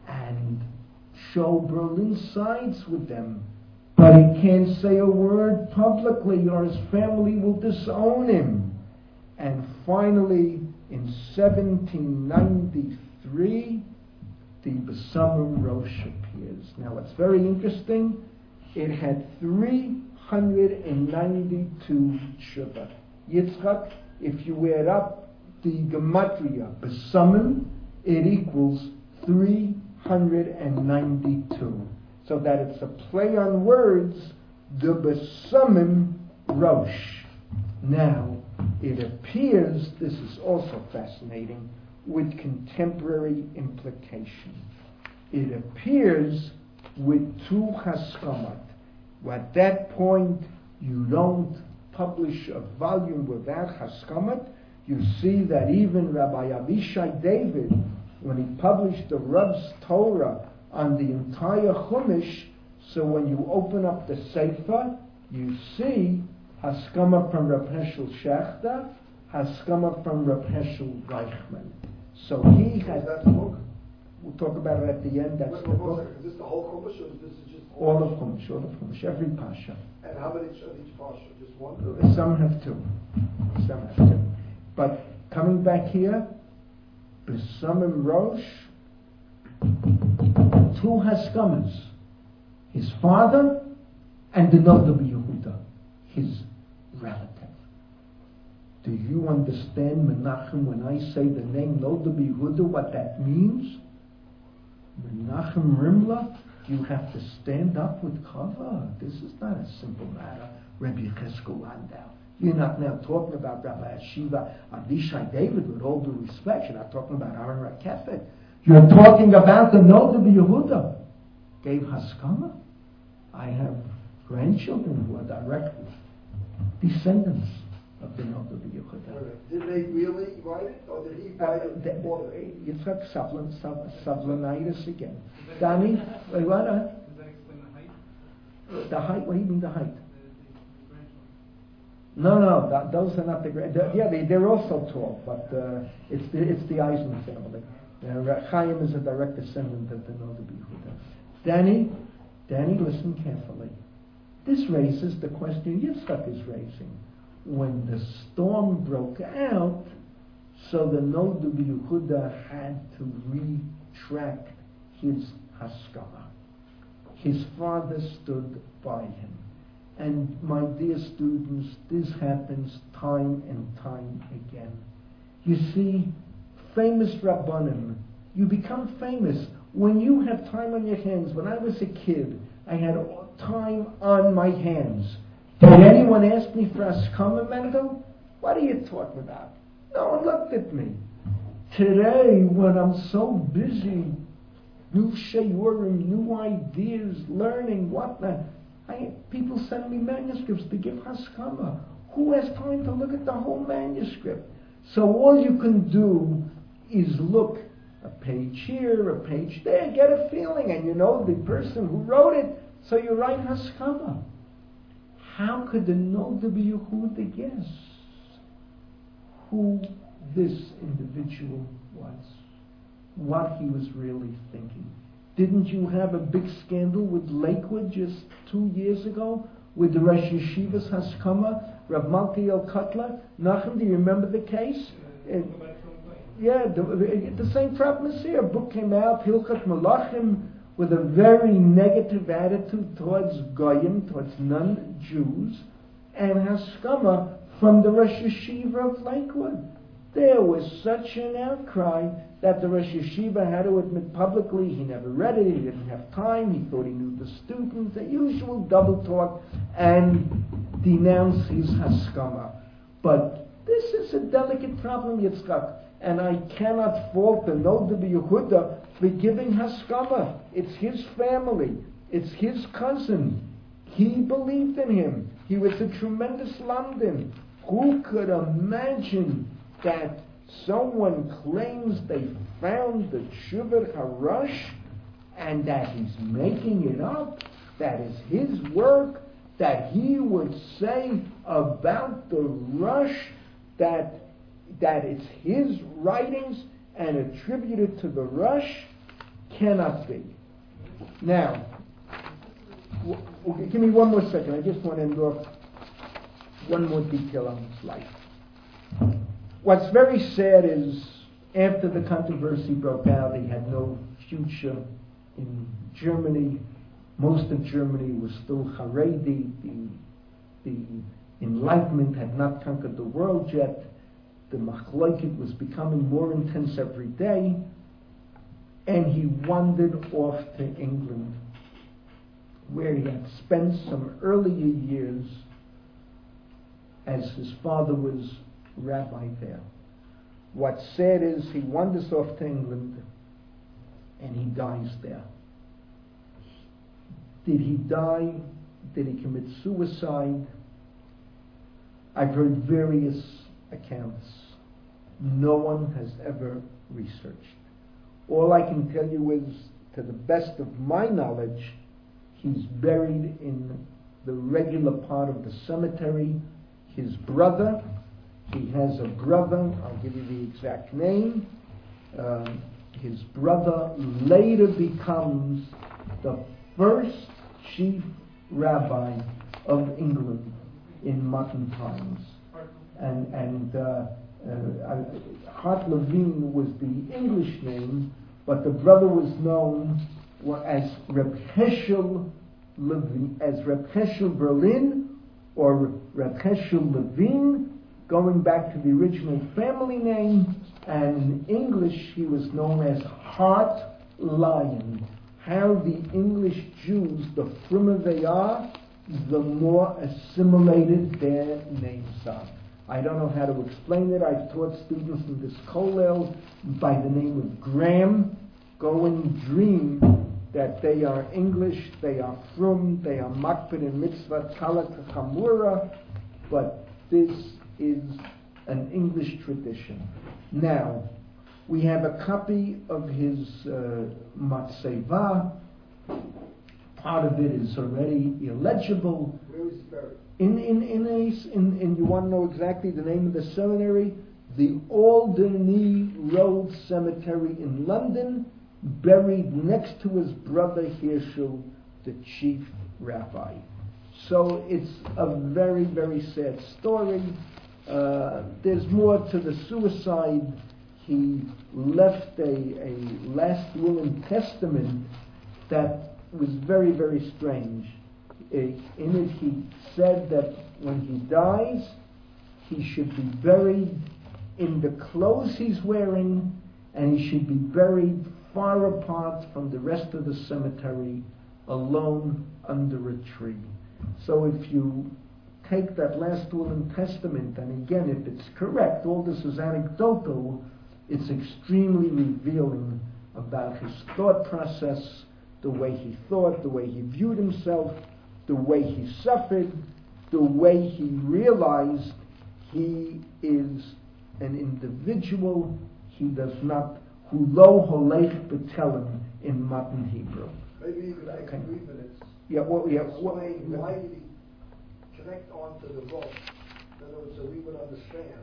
And Shaul Berlin sides with them. But he can't say a word publicly or his family will disown him. And finally, in seventeen ninety-three, the Besamim Rosh appears. Now, what's very interesting, it had three hundred ninety-two Shabbat. Yitzchak, if you add up the Gematria, Besamim, it equals three hundred ninety-two. So that it's a play on words, the Besamim Rosh. Now, it appears, this is also fascinating, with contemporary implication. It appears with two Haskamat. At that point, you don't publish a volume without Haskamat. You see that even Rabbi Avishai David, when he published the Rav's Torah on the entire Chumash, so when you open up the Sefer, you see Haskama from Reb Heschel Schachter, Haskama from Reb Heschel Reichman. So he has that the book? We'll talk about it at the end. That's Wait, the wait, one book. second. Is this the whole Chumash, or is this just All of Chumash, all of Chumash, every Pasha. And how many of each Pasha? Just one? Some have two. Some have two. But coming back here, Besamim Rosh, two Haskamas. his father, and the Noda B'Yehuda, his relative. Do you understand, Menachem, when I say the name Noda B'Yehuda, what that means? Menachem Rimla, you have to stand up with cover. This is not a simple matter. Rabbi Yecheskel Landau. You're not now talking about Rabbi Yeshiva Avishai David, with all due respect. You're not talking about Aaron Rakefet. You're talking about the Noda B'Yehuda. Gave Haskama. I have grandchildren who are direct descendants of the Noda B'Yehuda. Did they really write it, or did he write it Uh, before? Yitzchak Savlan, Savlanitis again. Danny, wait, what? Uh, Does that explain the height? the height, what do you mean the height? The, the, the grandchildren. No, no, that, those are not the great. Yeah, they, they're also tall, but uh, it's the it's the Eisman family. Uh, Chaim is a direct descendant of the Noda B'Yehuda. Danny, Danny, listen carefully. This raises the question Yitzchak is raising. When the storm broke out, so the Noda B'Yehuda had to retract his haskama. His father stood by him. And my dear students, this happens time and time again. You see, famous Rabbanim, you become famous when you have time on your hands. When I was a kid, I had time on my hands. Did anyone ask me for Haskama, Mendel? What are you talking about? No one looked at me. Today, when I'm so busy, new shayurim, new ideas, learning, whatnot, I, people send me manuscripts to give Haskama. Who has time to look at the whole manuscript? So all you can do is look a page here, a page there, get a feeling, and you know the person who wrote it, so you write Haskama. How could the Noda B'Yehuda guess who this individual was? What he was really thinking? Didn't you have a big scandal with Lakewood just two years ago with the Rosh Yeshiva's Haskama, Rav Malkiel Kotler? Nachum, do you remember the case? Uh, yeah, the, the same problem is here. A book came out, Hilchot Malachim, with a very negative attitude towards Goyim, towards non-Jews, and Haskama from the Rosh Yeshiva of Lakewood. There was such an outcry that the Rosh Yeshiva had to admit publicly he never read it, he didn't have time, he thought he knew the students, the usual double talk, and denounce his Haskama. But this is a delicate problem, Yitzchak, and I cannot fault the Noda B'Yehuda for giving Haskama. It's his family, it's his cousin. He believed in him. He was a tremendous lamdim. Who could imagine that someone claims they found the Shuvah Harash and that he's making it up, that is his work, that he would say about the Rush that that it's his writings and attributed to the Rush? Cannot be. Now, w- w- give me one more second. I just want to end off one more detail on this life. What's very sad is after the controversy broke out, he had no future in Germany. Most of Germany was still Haredi. The, the Enlightenment had not conquered the world yet. The Machloket was becoming more intense every day. And he wandered off to England, where he had spent some earlier years as his father was rabbi there. What's sad is he wanders off to England and he dies there. Did he die? Did he commit suicide? I've heard various accounts. No one has ever researched. All I can tell you is, to the best of my knowledge, he's buried in the regular part of the cemetery. His brother, he has a brother, I'll give you the exact name. Um, his brother later becomes the first chief rabbi of England in modern times. And, and uh, uh, Hart Levine was the English name, but the brother was known as Reb Heschel Levine, as Reb Heschel Berlin or Reb Heschel Levine, going back to the original family name, and in English he was known as Heart Lion. How the English Jews, the frummer they are, the more assimilated their names are. I don't know how to explain it. I've taught students in this kollel by the name of Graham. Go and dream that they are English, they are frum, they are makpid and mitzvah kala kachamura, but this is an English tradition. Now, we have a copy of his uh, Matseva. Part of it is already illegible. Where is he buried? In in in a in, in you want to know exactly the name of the seminary? The Alderney Road Cemetery in London, buried next to his brother Herschel, the chief rabbi. So it's a very, very sad story. Uh, there's more to the suicide. He left a, a last will and testament that was very, very strange. In it he said that when he dies, he should be buried in the clothes he's wearing, and he should be buried far apart from the rest of the cemetery, alone under a tree. So if you take that last will and testament, and again, if it's correct, all this is anecdotal, it's extremely revealing about his thought process, the way he thought, the way he viewed himself, the way he suffered, the way he realized he is an individual. He does not, hu lo holech b'telem in modern Hebrew. Maybe you could take Okay. three minutes. Yeah, well, yeah, well, Explain why did he connect onto the vote? In other words, so we would understand.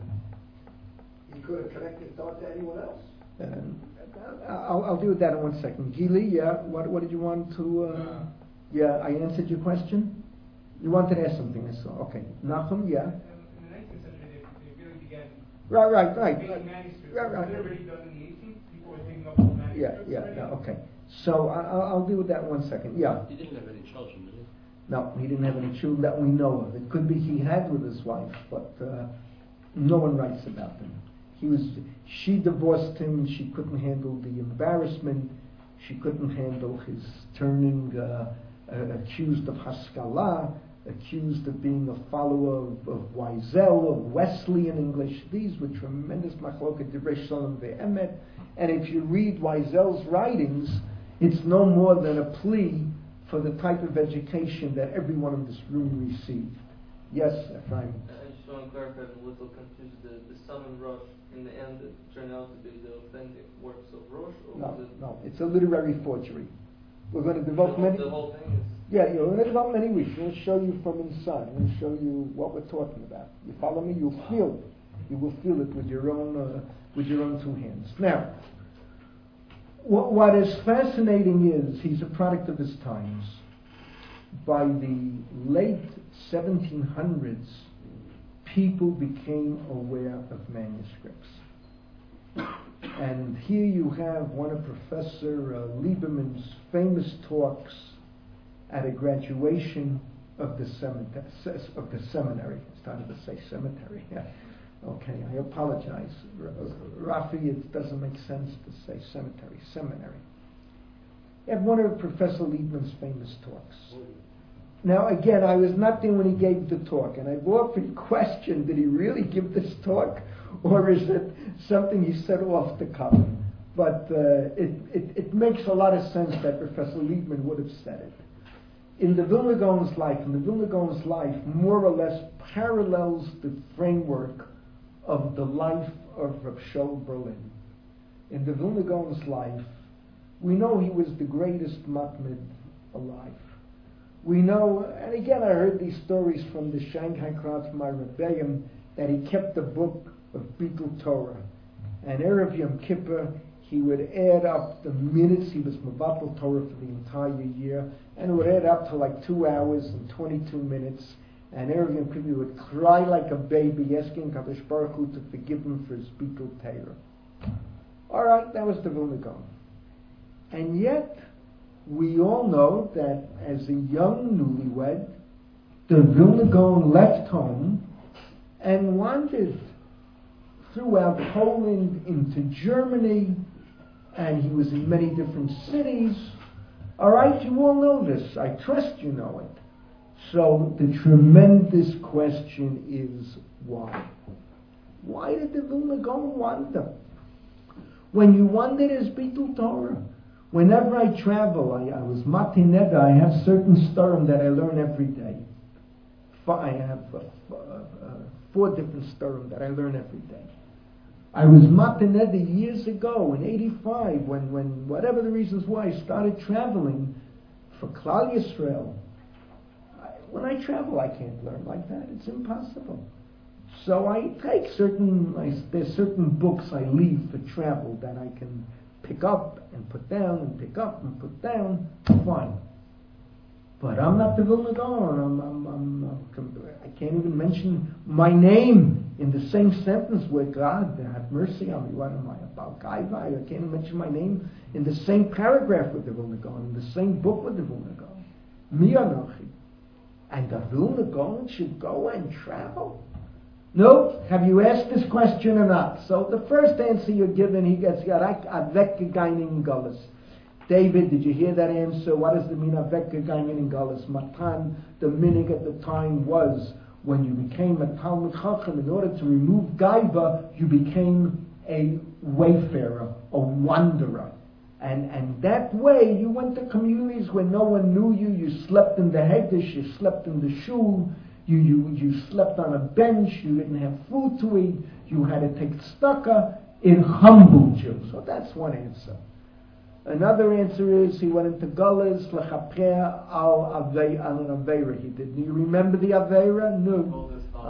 He could have connected thought to anyone else. um, I'll, I'll deal with that in one second. Gili, yeah, what, what did you want to, uh, yeah, I answered your question? You wanted to ask something, I saw. Okay. Nachum, yeah. Um, in the nineteenth century, they, they really began Right, right, right. making right. manuscripts. Right, right. Was it already done in the eighteenth? People were thinking of manuscripts Yeah, yeah, already? yeah, okay. So I, I'll, I'll deal with that in one second. Yeah. He didn't have any children, did he? No, he didn't have any children that we know of. It could be he had with his wife, but uh, no one writes about them. He was, she divorced him. She couldn't handle the embarrassment. She couldn't handle his turning uh, uh, accused of Haskalah, accused of being a follower of, of Wiesel, of Wesley in English. These were tremendous machloket divrei shalom ve'emet. And if you read Wiesel's writings, it's no more than a plea for the type of education that everyone in this room received. Yes, Ephraim. I just want to clarify, I'm a little confused. The, the Sun and Rosh, in the end, it turned out to be the authentic works of Rosh? Or No, was it no, it's a literary forgery. We're going to devote the, many. the whole thing is... Yeah, you're going to devote many weeks. We're going to show you from inside. We're going to show you what we're talking about. You follow me? You'll feel it. You will feel it with your own, uh, with your own two hands. Now, what, what is fascinating is he's a product of his times. By the late seventeen hundreds, people became aware of manuscripts. And here you have one of Professor uh, Lieberman's famous talks at a graduation of the, seminary, of the seminary. I started to say cemetery. Okay, I apologize. Rafi, it doesn't make sense to say cemetery, seminary. You have one of Professor Lieberman's famous talks. Now, again, I was not there when he gave the talk, and I've often questioned, did he really give this talk, or is it something he said off the cuff? But uh, it, it, it makes a lot of sense that Professor Lieberman would have said it. In the Vilna Gaon's life, and the Vilna Gaon's life more or less parallels the framework of the life of Reb Shaul Berlin. In the Vilna Gaon's life, we know he was the greatest matmid alive. We know, and again I heard these stories from the Shanghai crowd from my Rebbeim, that he kept the book of Bitul Torah. And Erev Yom Kippur, he would add up the minutes he was Mevatel Torah for the entire year, and it would add up to like two hours and twenty-two minutes. And Erev Yom Kippur, he would cry like a baby, asking Kadosh Baruch Hu to forgive him for his Bitul Torah. All right, that was the Vilna Gaon. And yet, we all know that as a young newlywed, the Vilna Gaon left home and wandered throughout Poland into Germany, and he was in many different cities. All right, you all know this. I trust you know it. So the tremendous question is why? Why did the Vilna Gaon wander? When you wander, there's Bitul Torah. Whenever I travel, I, I was Matineda, I have certain sturim that I learn every day. I have uh, uh, uh, four different sturim that I learn every day. I was Matineda years ago, in eighty-five, when, when whatever the reasons why, I started traveling for Klal Yisrael. I, when I travel, I can't learn like that. It's impossible. So I take certain, I, there's certain books I leave for travel that I can pick up and put down and pick up and put down. Fine. But I'm not the Vilna Gaon. I'm, I'm, I'm, I can't even mention my name in the same sentence with God. Have mercy on me. What am I about? Gaiva? I can't even mention my name in the same paragraph with the Vilna Gaon, in the same book with the Vilna Gaon. Mi Anochi. And the Vilna Gaon should go and travel? No. Have you asked this question or not? So the first answer you're given, he gets Yarak Avek Gegainin Gullus. David, did you hear that answer? What does the mean Avek Gegainin Gullus? Matan, the minig at the time was when you became a Talmud Chacham, in order to remove Gaiva, you became a wayfarer, a wanderer. And and that way you went to communities where no one knew you. You slept in the Hegdish, you slept in the shul. You, you you slept on a bench, you didn't have food to eat, you had to take tzedakah. It humbled you. So that's one answer. Another answer is he went into Gullus, l'chaper al aveira. He did. Do you remember the aveira? No.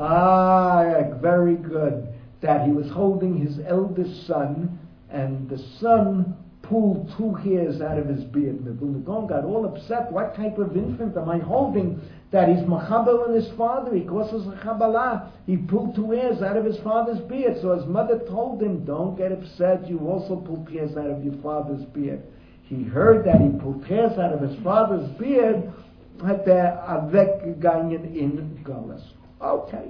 Ah, very good. That he was holding his eldest son, and the son pulled two hairs out of his beard. And the Vilna Gaon got all upset. What type of infant am I holding that he's machabel in his father? He causes a chabalah. He pulled two hairs out of his father's beard. So his mother told him, don't get upset. You also pulled hairs out of your father's beard. He heard that he pulled hairs out of his father's beard at the Avek Ganyan in Gullus. Okay.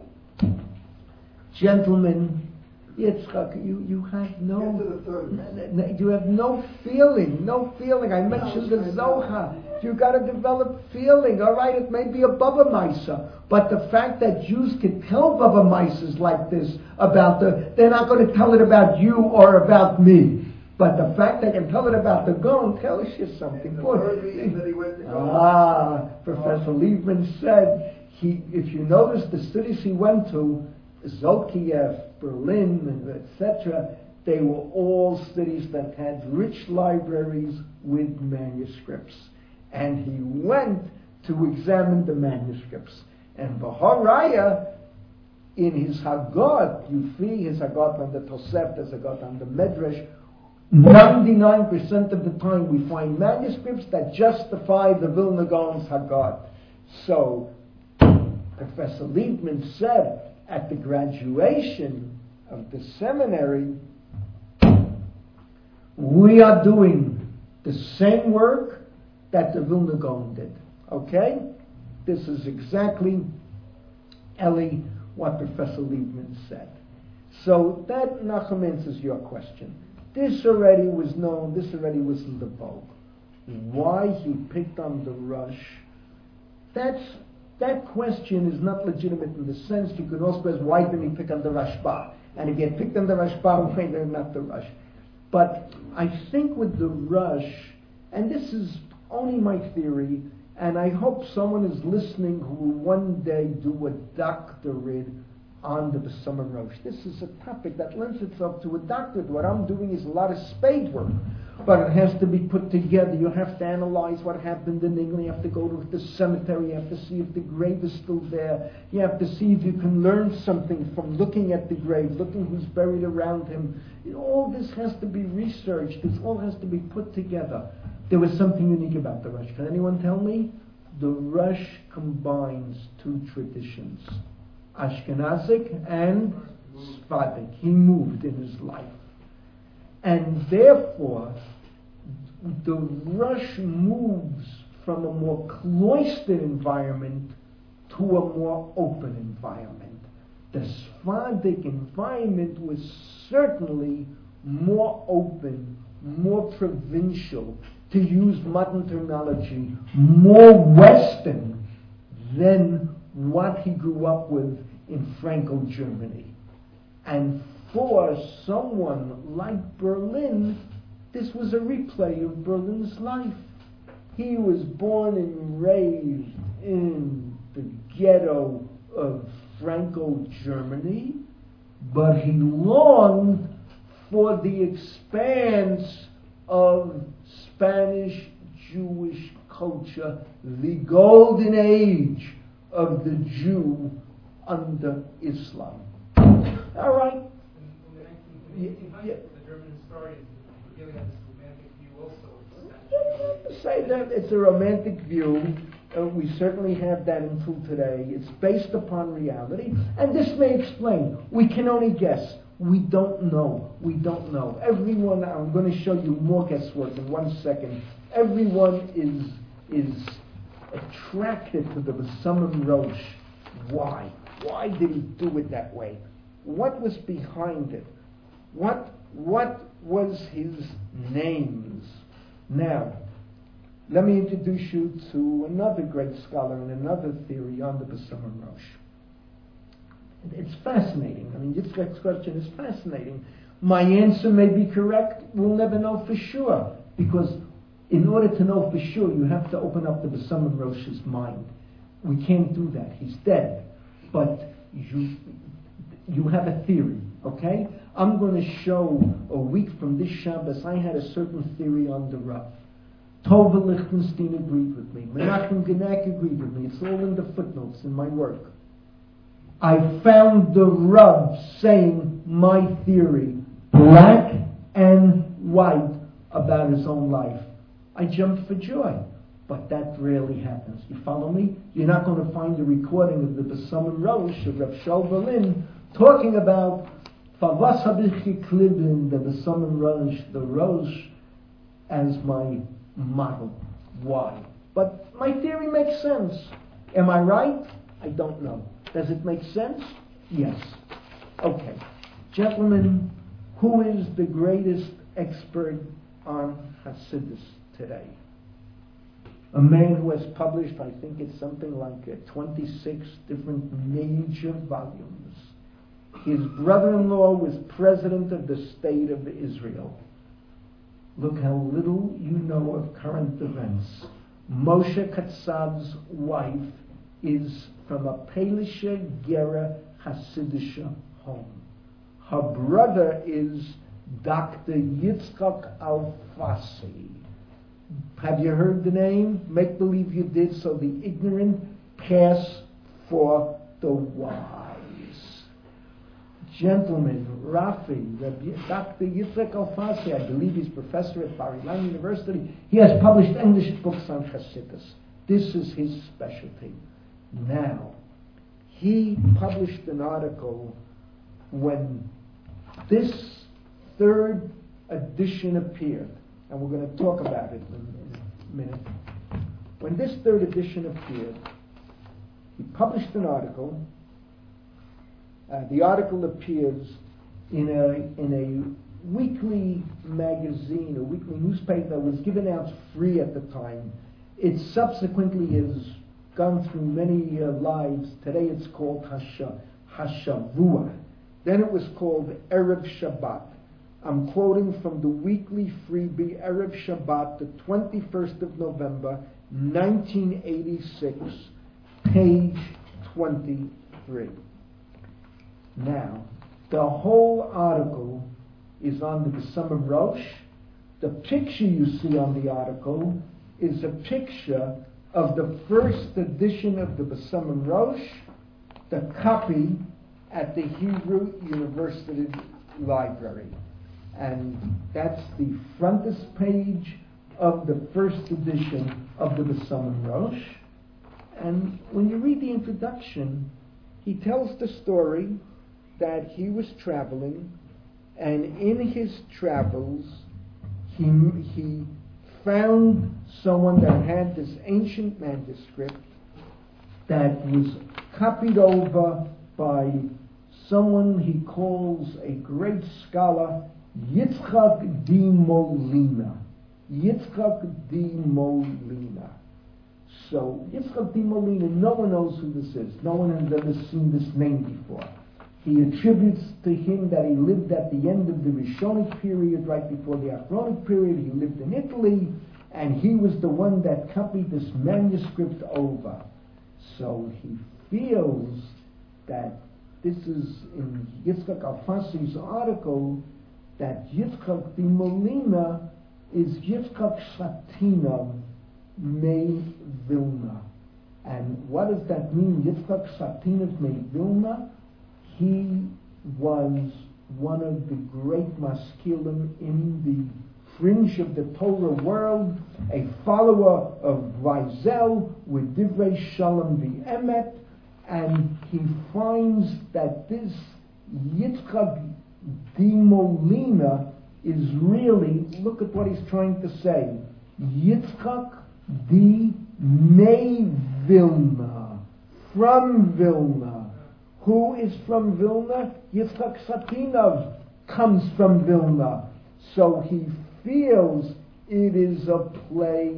Gentlemen, Yitzchak, you, you have no, Get to the third. n- n- you have no feeling, no feeling. I mentioned the Zohar. You got to develop feeling. All right, it may be a Baba Maisa, but the fact that Jews can tell Baba Maisas like this about the, they're not going to tell it about you or about me. But the fact they can tell it about the Gaon tells you something. And the Boy, third reason that he went to go. Ah, Professor Liebman said, he, if you notice the cities he went to, Zolkiev, Berlin, et cetera, they were all cities that had rich libraries with manuscripts. And he went to examine the manuscripts. And Baharaya, in his Haggadah, you see his Haggadah on the Tosefta, his Haggadah on the Medrash, ninety-nine percent of the time we find manuscripts that justify the Vilna Gaon's Haggadah. So, Professor Liebman said, at the graduation of the seminary, we are doing the same work that the Vilna Gaon did. Okay? This is exactly, Eli, what Professor Liebman said. So that, Nachum, answers your question. This already was known, this already was in the vogue. Why he picked on the Rush, that's that question is not legitimate in the sense you could also ask, why didn't he pick on the Rashba? And if he had picked on the Rashba, why they're not the Rush? But I think with the Rush, and this is only my theory, and I hope someone is listening who will one day do a doctorate on the Besama Rosh. This is a topic that lends itself to a doctorate. What I'm doing is a lot of spade work, but it has to be put together. You have to analyze what happened in England. You have to go to the cemetery. You have to see if the grave is still there. You have to see if you can learn something from looking at the grave, looking who's buried around him. You know, all this has to be researched. This all has to be put together. There was something unique about the Rush. Can anyone tell me? The Rush combines two traditions, Ashkenazic and Sephardic. He moved in his life. And therefore, the Rush moves from a more cloistered environment to a more open environment. The Sephardic environment was certainly more open, more provincial, to use modern terminology, more Western than what he grew up with in Franco Germany. And for someone like Berlin, this was a replay of Berlin's life. He was born and raised in the ghetto of Franco Germany, but he longed for the expanse of Spanish Jewish culture, the golden age of the Jew under Islam. All right. In, in the nineteen hundreds, Yeah. the German historians really had this romantic view also of Spanish. Say that it's a romantic view. Uh, we certainly have that until today. It's based upon reality, and this may explain. We can only guess. We don't know. We don't know. Everyone, I'm going to show you more guesswork in one second. Everyone is is attracted to the Besamim Rosh. Why? Why did he do it that way? What was behind it? What what was his names? Now, let me introduce you to another great scholar and another theory on the Besamim Rosh. It's fascinating. I mean, Yitzchak's question is fascinating. My answer may be correct. We'll never know for sure, because in order to know for sure, you have to open up the Besamim Rosh's mind. We can't do that. He's dead. But you you have a theory, okay? I'm going to show a week from this Shabbos, I had a certain theory on the Rav. Tova Lichtenstein agreed with me. Menachem Genack agreed with me. It's all in the footnotes in my work. I found the Rav saying my theory, black and white, about his own life. I jumped for joy. But that rarely happens. You follow me? You're not going to find a recording of the Besamim Rosh of Rav Shaul Berlin talking about Favas Habichi Klibin, the Besamim Rosh, the Rosh, as my model. Why? But my theory makes sense. Am I right? I don't know. Does it make sense? Yes. Okay. Gentlemen, who is the greatest expert on Hasidus today? A man who has published, I think it's something like uh, twenty-six different major volumes. His brother-in-law was president of the state of Israel. Look how little you know of current events. Moshe Katzav's wife is from a Pelisha Gera Hasidisha home. Her brother is Doctor Yitzchak Alfasi. Have you heard the name? Make believe you did, so the ignorant pass for the wise. Gentlemen, Rafi, Doctor Yitzchak Alfasi, I believe he's professor at Bar Ilan University. He has published English books on Hasidus. This is his specialty. Now, he published an article when this third edition appeared, and we're going to talk about it in a minute. When this third edition appeared, he published an article. Uh, the article appears in a in a weekly magazine, a weekly newspaper that was given out free at the time. It subsequently has gone through many uh, lives. Today it's called Hasha, Hashavua. Then it was called Erev Shabbat. I'm quoting from the weekly freebie, Erev Shabbat, the twenty-first of November, nineteen eighty-six, page twenty-three. Now, the whole article is on the Besamim Rosh. The picture you see on the article is a picture of the first edition of the Besamim Rosh, the copy at the Hebrew University Library. And that's the frontispiece of the first edition of the Besamim Rosh. And when you read the introduction, he tells the story that he was traveling, and in his travels, he he found someone that had this ancient manuscript that was copied over by someone he calls a great scholar, Yitzchak di Molina. Yitzchak di Molina. So, Yitzchak di Molina, no one knows who this is. No one has ever seen this name before. He attributes to him that he lived at the end of the Rishonic period, right before the Achronic period. He lived in Italy, and he was the one that copied this manuscript over. So he feels that this is in Yitzchak Alfasi's article, that Yitzchak di Molina is Yitzchak Satinov Mei Vilna. And what does that mean, Yitzchak Satinov Mei Vilna? He was one of the great maskilim in the fringe of the Torah world, a follower of Weisel with Divrei Shalom v'Emet, and he finds that this Yitzchak di Molina is really, look at what he's trying to say, Yitzchak di Mei Vilna, from Vilna. Who is from Vilna? Yitzchak Satinov comes from Vilna. So he feels it is a play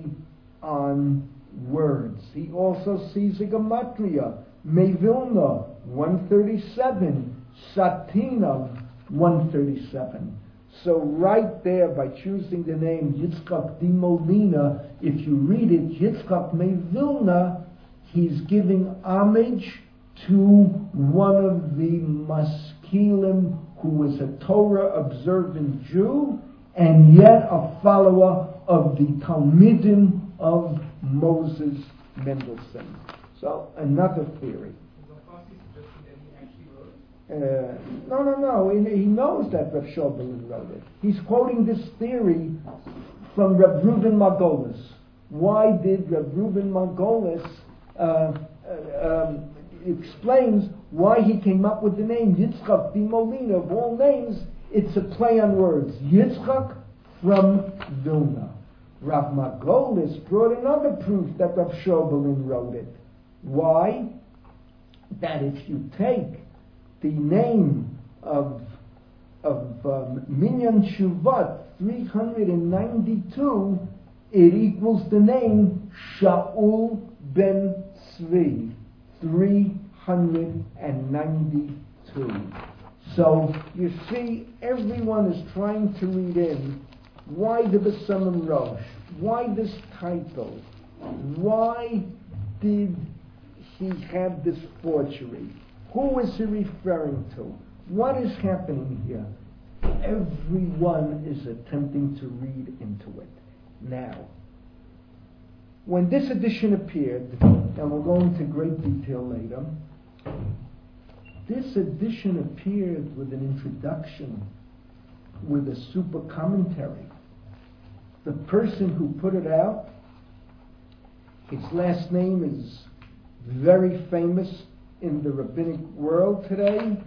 on words. He also sees a gematria, Mei Vilna, one thirty-seven, Satinov, one thirty-seven. So right there, by choosing the name Yitzchak di Molina, if you read it, Yitzchak Mei Vilna, he's giving homage to one of the maskilim who was a Torah-observant Jew, and yet a follower of the Talmidim of Moses Mendelssohn. So, another theory. Was Alfasi suggesting that he actually wrote it? Uh, no, no, no. He, he knows that Rav Shobelin wrote it. He's quoting this theory from Rav Reuven Margolis. Why did Rav Reuven Margolis uh, uh, um, explains why he came up with the name Yitzchak di Molina? Of all names, it's a play on words. Yitzchak from Vilna. Rav Margolis brought another proof that Rav Shobelin wrote it. Why? That if you take the name of of um, Minyan Shuvat three hundred ninety-two, it equals the name Shaul ben Tzvi, three hundred ninety-two. So you see, everyone is trying to read in why the Besamim Rosh, why this title, why did he have this forgery? Who is he referring to? What is happening here? Everyone is attempting to read into it. Now, when this edition appeared, and we'll go into great detail later, this edition appeared with an introduction, with a super commentary. The person who put it out, his last name is very famous in the rabbinic world today.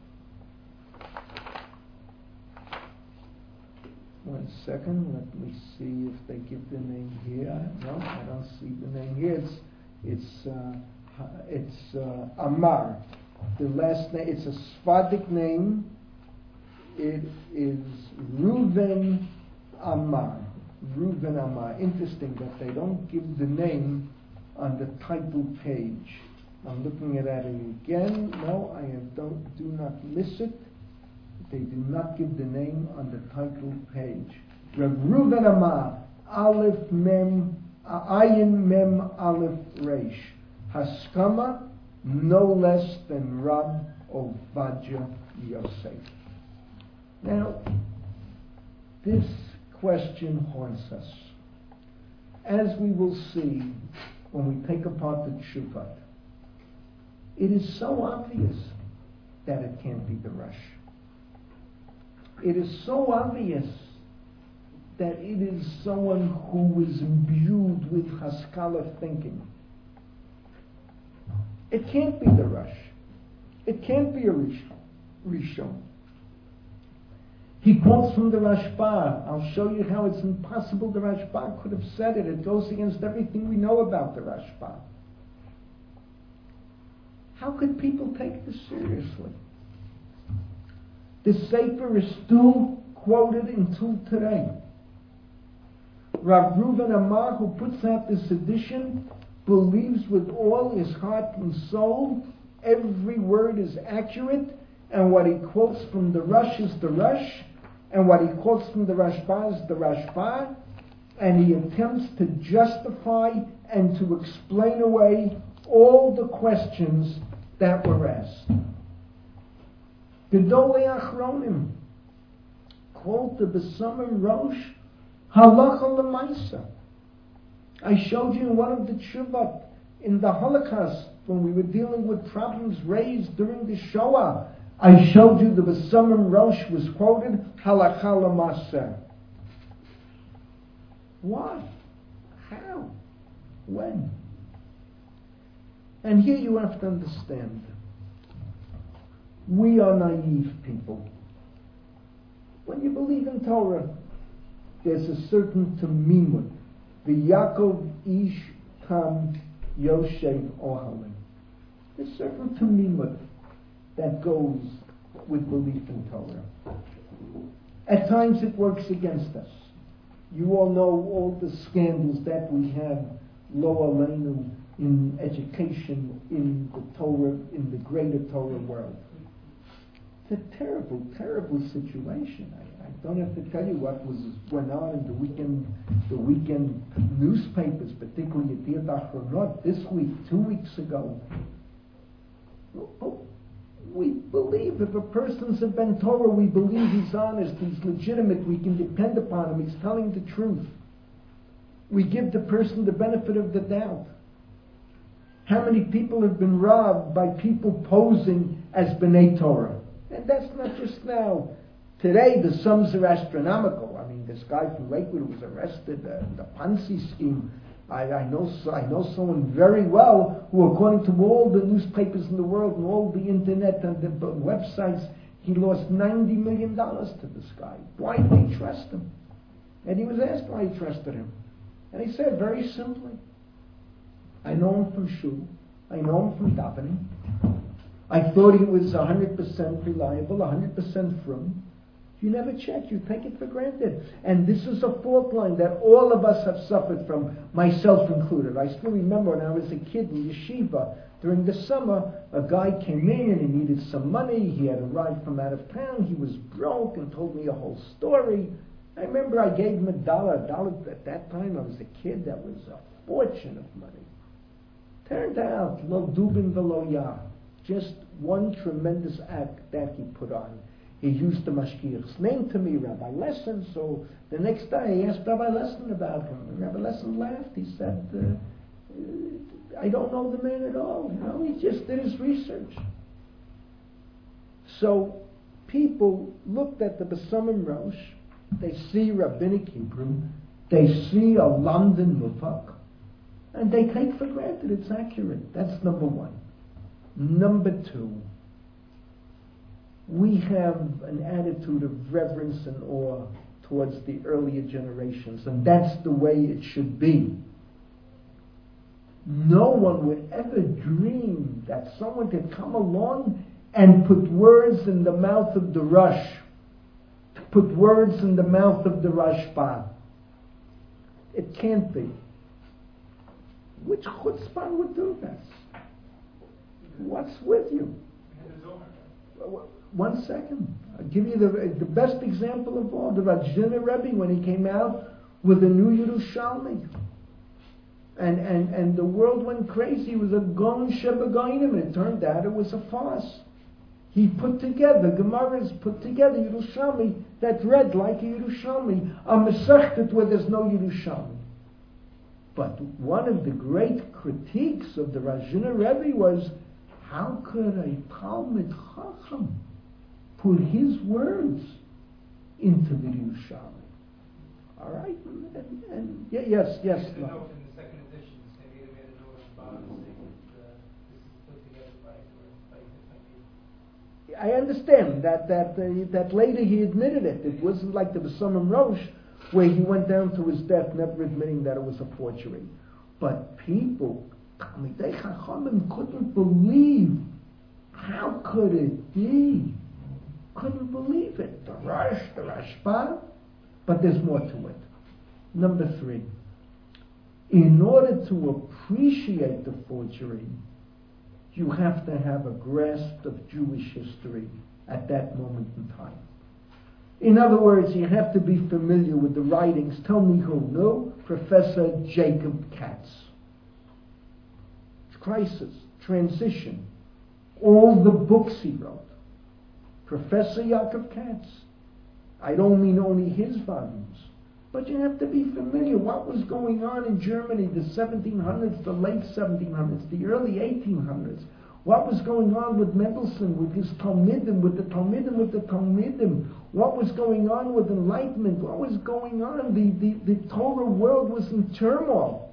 One second, let me see if they give the name here. No, I don't see the name here. It's it's uh, it's uh, Amar. The last name, it's a Sephardic name. It is Reuven Amar. Reuven Amar. Interesting that they don't give the name on the title page. I'm looking at it again. No, I don't. Do not miss it. They do not give the name on the title page. Rav Reuven Amar, Aleph Mem, Ayin Mem Aleph Reish. Haskama, no less than Rab Ovadia Yosef. Now, this question haunts us. As we will see when we take apart the Tshuvat, it is so obvious that it can't be the Rush. It is so obvious that it is someone who is imbued with Haskalah thinking. It can't be the Rush. It can't be a Rishon. He quotes from the Rashba. I'll show you how it's impossible the Rashba could have said it. It goes against everything we know about the Rashba. How could people take this seriously? The Sefer is still quoted until today. Rav Reuven Amar, who puts out this edition, believes with all his heart and soul every word is accurate, and what he quotes from the Rush is the Rush, and what he quotes from the Rashba is the Rashba, and he attempts to justify and to explain away all the questions that were asked. Gedolei Achronim called the Besamim Rosh Halacha L'Maisa. I showed you in one of the Tshuvat in the Holocaust when we were dealing with problems raised during the Shoah. I showed you the Besamim Rosh was quoted Halacha L'Maisa. Why? How? When? And here you have to understand. We are naive people. When you believe in Torah, there's a certain tamimut. The Yaakov Ish Tam Yoshev Ohalim. There's a certain tamimut that goes with belief in Torah. At times it works against us. You all know all the scandals that we have, lo aleinu, in education, in the Torah, in the greater Torah world. It's a terrible, terrible situation. I, I don't have to tell you what was went on in the weekend, the weekend newspapers, particularly Yediot Achronot this week, two weeks ago. We believe if a person's a Ben Torah, we believe he's honest, he's legitimate, we can depend upon him, he's telling the truth. We give the person the benefit of the doubt. How many people have been robbed by people posing as B'nai Torah? And that's not just now. Today the sums are astronomical. I mean, this guy from Lakewood was arrested, uh, the Ponzi scheme. I, I know I know someone very well who, according to all the newspapers in the world and all the internet and the websites, he lost ninety million dollars to this guy. Why did he trust him? And he was asked why he trusted him. And he said very simply, I know him from Shul, I know him from davening. I thought he was one hundred percent reliable, one hundred percent from. You never check, you take it for granted. And this is a fault line that all of us have suffered from, myself included. I still remember when I was a kid in yeshiva, during the summer, a guy came in and he needed some money. He had arrived from out of town. He was broke and told me a whole story. I remember I gave him a dollar. A dollar at that time, I was a kid, that was a fortune of money. Turned out, lo dubin velo yah, just one tremendous act that he put on. He used the mashgiach's name to me, Rabbi Lesson, so the next day I asked Rabbi Lesson about him. And Rabbi Lesson laughed. He said, uh, I don't know the man at all. You know, he just did his research. So people looked at the Besamim Rosh, they see Rabbinic Hebrew, they see a London Mufak, and they take for granted it's accurate. That's number one. Number two, we have an attitude of reverence and awe towards the earlier generations, and that's the way it should be. No one would ever dream that someone could come along and put words in the mouth of the Rush, put words in the mouth of the Rashba. It can't be. Which chutzpah would do that? What's with you? One second. I'll give you the the best example of all. The Rajina Rebbe, when he came out with the new Yerushalmi. And, and, and the world went crazy. It was a gon shebagainim, and it turned out it was a farce. He put together, Gemaras put together Yerushalmi that read like a Yerushalmi, a Masechtet where there's no Yerushalmi. But one of the great critiques of the Rajina Rebbe was, how could a Talmid Chacham put his words into the Yerushalmi? All right, and, and yeah, yes, yes. There's a No. note in the second edition, maybe they made a note on the bottom saying that uh, this is put together by by by. I understand that that uh, that later he admitted it. It wasn't like the Besamim Rosh, where he went down to his death never admitting that it was a forgery. But people, Talmidei Chachamim, couldn't believe. How could it be? Couldn't believe it. The Rosh, the Rashba. But there's more to it. Number three. In order to appreciate the forgery, you have to have a grasp of Jewish history at that moment in time. In other words, you have to be familiar with the writings. Tell me who? No? Professor Jacob Katz. Crisis, Transition, all the books he wrote. Professor Jacob Katz. I don't mean only his volumes, but you have to be familiar what was going on in Germany, the seventeen hundreds, the late seventeen hundreds, the early eighteen hundreds. What was going on with Mendelssohn, with his Talmidim, with the Talmidim, with the Talmidim? What was going on with Enlightenment? What was going on? The, the, the Torah world was in turmoil.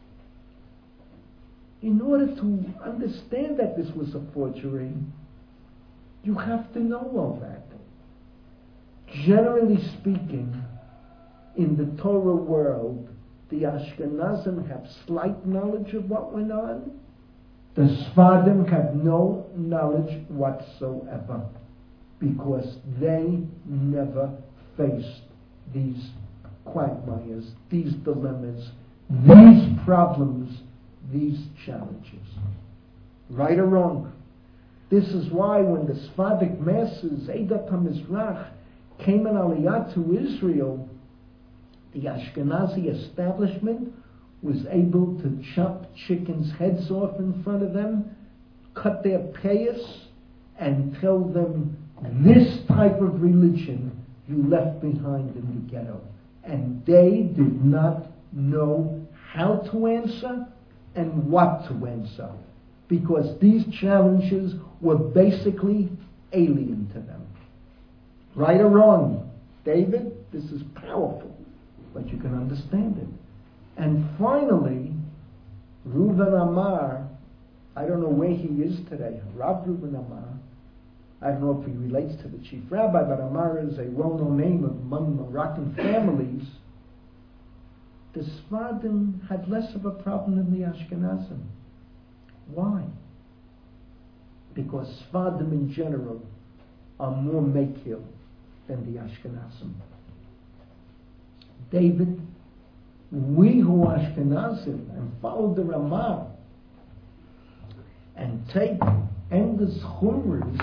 In order to understand that this was a forgery, you have to know all that. Generally speaking, in the Torah world, the Ashkenazim have slight knowledge of what went on. The Sfardim have no knowledge whatsoever, because they never faced these quagmires, these dilemmas, these problems, these challenges. Right or wrong? This is why when the Sephardic masses, Eidat HaMizrach, came in Aliyah to Israel, the Ashkenazi establishment was able to chop chickens' heads off in front of them, cut their payas, and tell them, this type of religion you left behind in the ghetto. And they did not know how to answer and what to answer, because these challenges were basically alien to them. Right or wrong? David, this is powerful, but you can understand it. And finally, Reuven Amar, I don't know where he is today, Rav Reuven Amar, I don't know if he relates to the chief rabbi, but Amar is a well-known name among Moroccan families. The Sephardim had less of a problem than the Ashkenazim. Why? Because Sephardim in general are more makil than the Ashkenazim. David, we who are Ashkenazim and follow the Ramah and take endless chumras,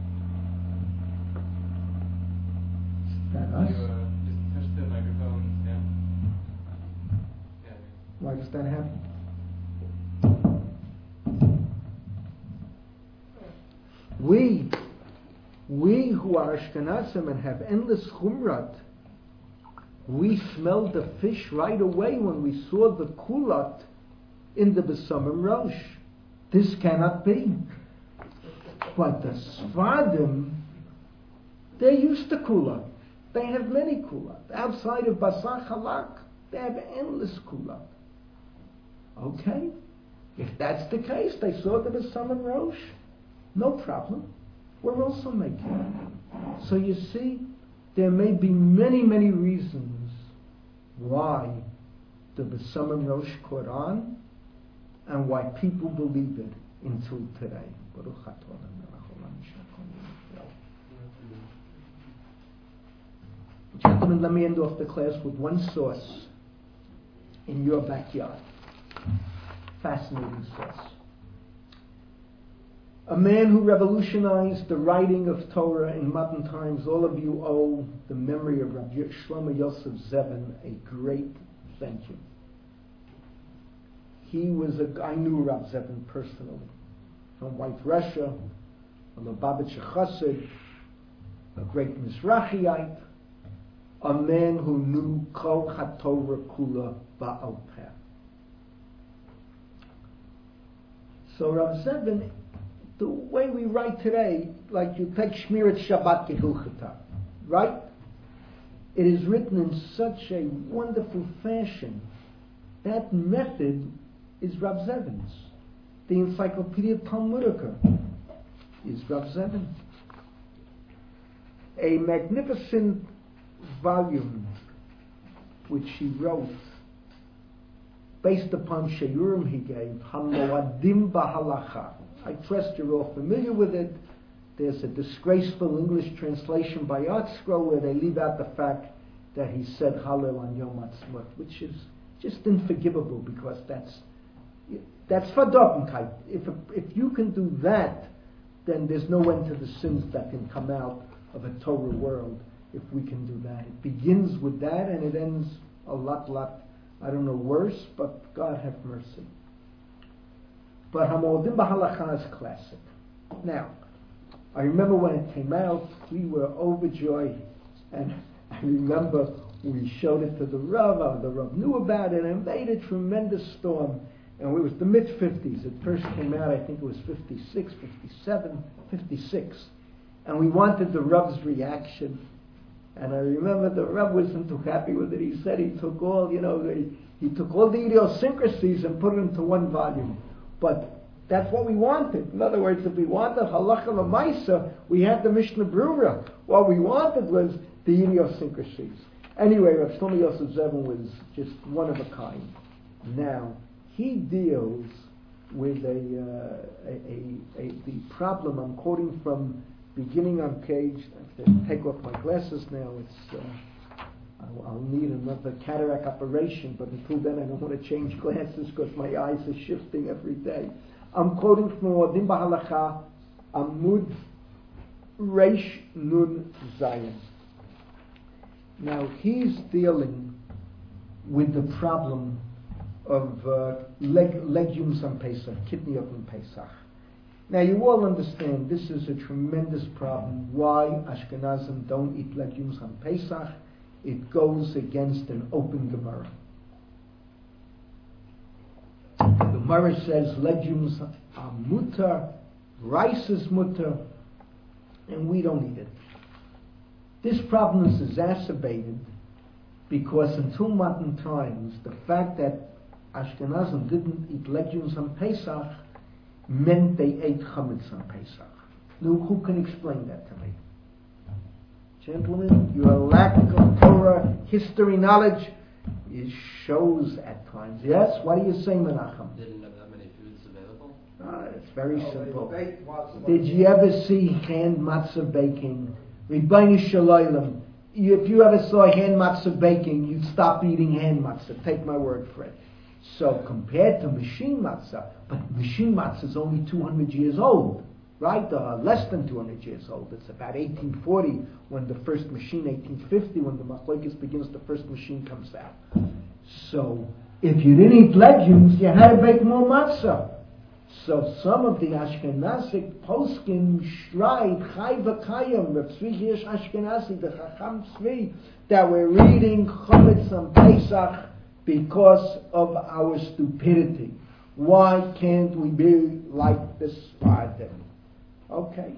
is that us? You, uh, just touch the microphone, yeah. Yeah. Why does that happen? We, we who are Ashkenazim and have endless chumrat, we smelled the fish right away when we saw the kulat in the Besamim Rosh. This cannot be. But the Sfardim, they're used to kulat. They have many kulat. Outside of Basar Chalak, they have endless kulat. Okay? If that's the case, they saw the Besamim Rosh. No problem. We're also making it. So you see, there may be many, many reasons why the Besamim Rosh caught on and why people believe it until today. Gentlemen, let me end off the class with one source in your backyard. Fascinating source. A man who revolutionized the writing of Torah in modern times. All of you owe the memory of Rabbi Shlomo Yosef Zevin a great thank you. He was a, I knew Rabbi Zevin personally, from White Russia, a Lubavitcher Chassid, a great Mizrahiite, a man who knew Kol HaTorah Kula Ba'al Peh. So Rabbi Zevin, the way we write today, like you take Shmirat Shabbat Kehilchata, right? It is written in such a wonderful fashion. That method is Rav Zevin's. The Encyclopedia Talmudica is Rav Zevin. a magnificent volume which he wrote based upon Sheyurim he gave, Hamoadim Bahalacha. I trust you're all familiar with it. There's a disgraceful English translation by ArtScroll where they leave out the fact that he said Hallel on Yom Ha'atzmaut, which is just unforgivable because that's that's Verdorbenkeit. If if you can do that, then there's no end to the sins that can come out of a Torah world if we can do that. It begins with that and it ends a lot, lot, I don't know, worse, but God have mercy. But Hamodim Bahalacha is classic. Now, I remember when it came out, we were overjoyed, and I remember we showed it to the Rav, and the Rav knew about it, and it made a tremendous storm. And it was the mid-fifties. It first came out, I think it was fifty-six, fifty-seven, fifty-six. And we wanted the Rav's reaction. And I remember the Rav wasn't too happy with it. He said he took all, you know, he, he took all the idiosyncrasies and put it into one volume. But that's what we wanted. In other words, if we wanted Halacha L'Maisa, we had the Mishnah Brura. What we wanted was the idiosyncrasies. Anyway, Rav Shlomo Yosef Zevin was just one of a kind. Now, he deals with a, uh, a, a, a the problem. I'm quoting from beginning on page. I have to take off my glasses now. It's uh, I'll, I'll need another cataract operation, but until then, I don't want to change glasses because my eyes are shifting every day. I'm quoting from Moadim Bahalacha, Amud Reish Nun Zayin. Now he's dealing with the problem of uh, leg, legumes on Pesach, kidney on Pesach. Now you all understand this is a tremendous problem. Why Ashkenazim don't eat legumes on Pesach? It goes against an open Gemara. The Gemara says legumes are mutar, rice is mutar, and we don't eat it. This problem is exacerbated because until modern times, the fact that Ashkenazim didn't eat legumes on Pesach meant they ate chametz on Pesach. Now, who can explain that to me? Gentlemen, your lack of Torah history knowledge it shows at times. Yes? What do you say, Menachem? Didn't have that many foods available? Ah, it's very No, they simple. bake matzah. Did you ever see hand matzah baking? Rebbeinu Shalom. If you ever saw hand matzah baking, you'd stop eating hand matzah. Take my word for it. So compared to machine matzah, but machine matzah is only two hundred years old, right? Uh, less than two hundred years old. It's about eighteen forty when the first machine, eighteen fifty when the machlokes begins, the first machine comes out. So if you didn't eat legumes, you had to bake more matzah. So some of the Ashkenazic poskim stride Chai v'Kayim, Rav Tzvi Hirsch Ashkenazi, the Chacham Tzvi, that we're reading Chometz on Pesach because of our stupidity. Why can't we be like the Spartan? Okay.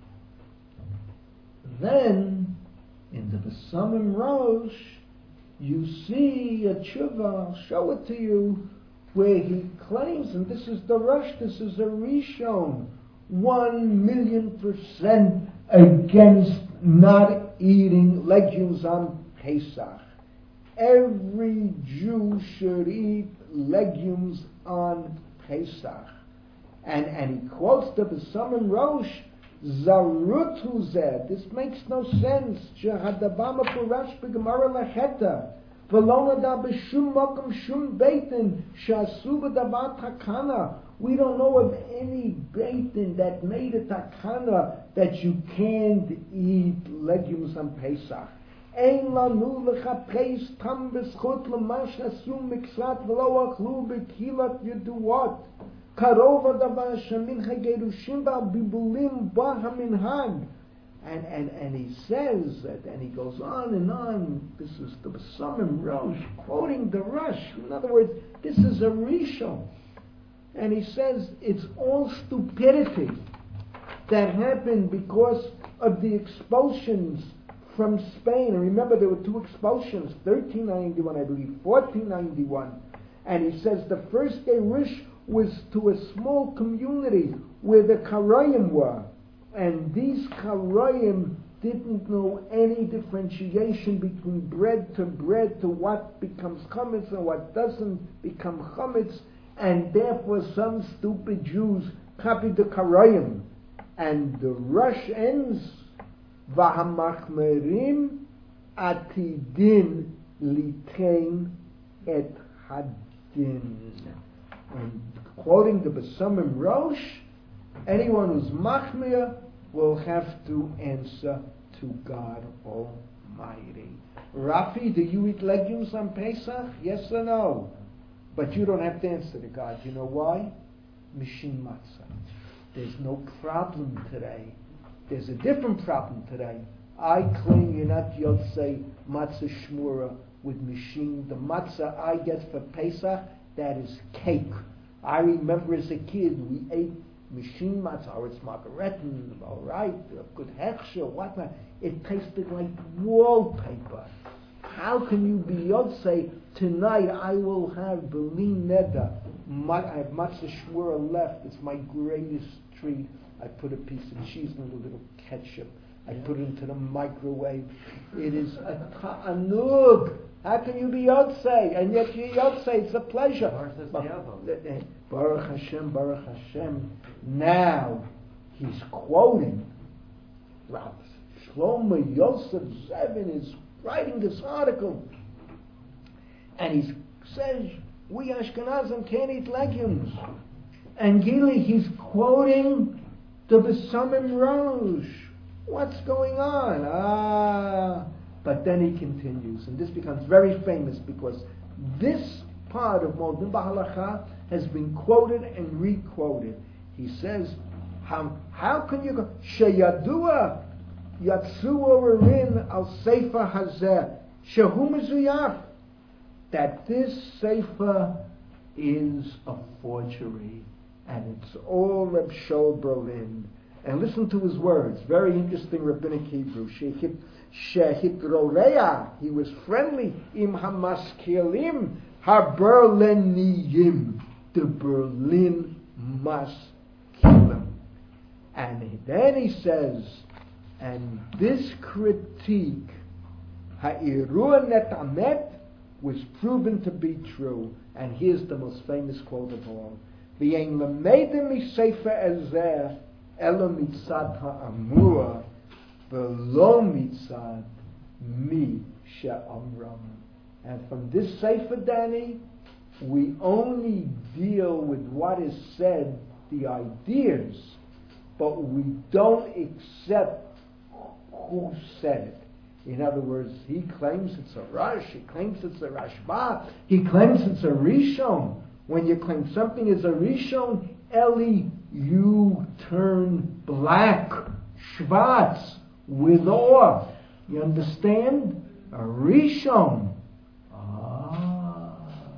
Then, in the Besamim Rosh, you see a tshuva, I'll show it to you, where he claims, and this is the Rosh, this is a Rishon, one million percent against not eating legumes on Pesach. Every Jew should eat legumes on Pesach. And, and he quotes the Besamim Rosh, Zarutu zeh. This makes no sense. Shehadabama purash b'gemara lecheta. V'lo nada b'shum makom shum beitin shasu b'davar takana. We don't know of any beitin that made a takana that you can't eat legumes on Pesach. Ein lanu lechapeis tam b'schut l'mash asum miksat v'lo achlu b'kilat yeduot. Karova davar shemin hagerushim ba'bibulim ba'haminhag. And, and, and he says that, and he goes on and on. This is the Besamim Rosh quoting the Rosh. In other words, this is a Rishon. And he says it's all stupidity that happened because of the expulsions from Spain. And remember, there were two expulsions, thirteen ninety-one, I believe, fourteen ninety-one. And he says the first Gerush was to a small community where the Karayim were. And these Karayim didn't know any differentiation between bread to bread to what becomes chametz and what doesn't become chametz, and therefore some stupid Jews copied the Karayim. And the rush ends, Vahamachmerim atidin litein et hadin. And quoting the Besamim Rosh, anyone who's machmir will have to answer to God Almighty. Rafi, do you eat legumes on Pesach? Yes or no? But you don't have to answer to God. You know why? Mishin matzah. There's no problem today. There's a different problem today. I claim you're not Yotzei matzah shmura with Mishin. The matzah I get for Pesach, that is cake. I remember as a kid, we ate Mishin matzah, or it's margaretin, all right, good hechsher, whatnot. It tasted like wallpaper. How can you be Yotzei? Tonight I will have Berlin Neder. I have matzah shmura left. It's my greatest treat. I put a piece of cheese and a little ketchup. I put it into the microwave. It is a ta'anug. How can you be Yotzei? And yet you're Yotzei. It's a pleasure. Baruch Hashem, Baruch Hashem. Now he's quoting Rav Shlomo Yosef Zevin is writing this article, and he says we Ashkenazim can't eat legumes. And Gili, he's quoting the Besamim Rosh. What's going on? Ah, but then he continues, and this becomes very famous because this part of Modim B'Halacha has been quoted and re-quoted. He says, how, how can you go? Sheyadua yatsu orin al sefer hazeh shehu mezuyaf. That this sefer is a forgery, and it's all Reb Shaul Berlin. And listen to his words, very interesting rabbinic Hebrew. Shehitroreya, he was friendly. Im hamaskilim haberliniyim, the Berlin maskilim. And then he says, and this critique, ha'irua netamet, was proven to be true. And here's the most famous quote of all: "V'yein lemeidim misefer ezer elo mitzad ha'amur v'lo mitzad mi she'amram." And from this sefer, Danny, we only deal with what is said, the ideas, but we don't accept who said it. In other words, he claims it's a Rush, he claims it's a Rashba, he claims it's a Rishon. When you claim something is a Rishon, Eli, you turn black, Shvatz, with awe. You understand? A Rishon. Ah.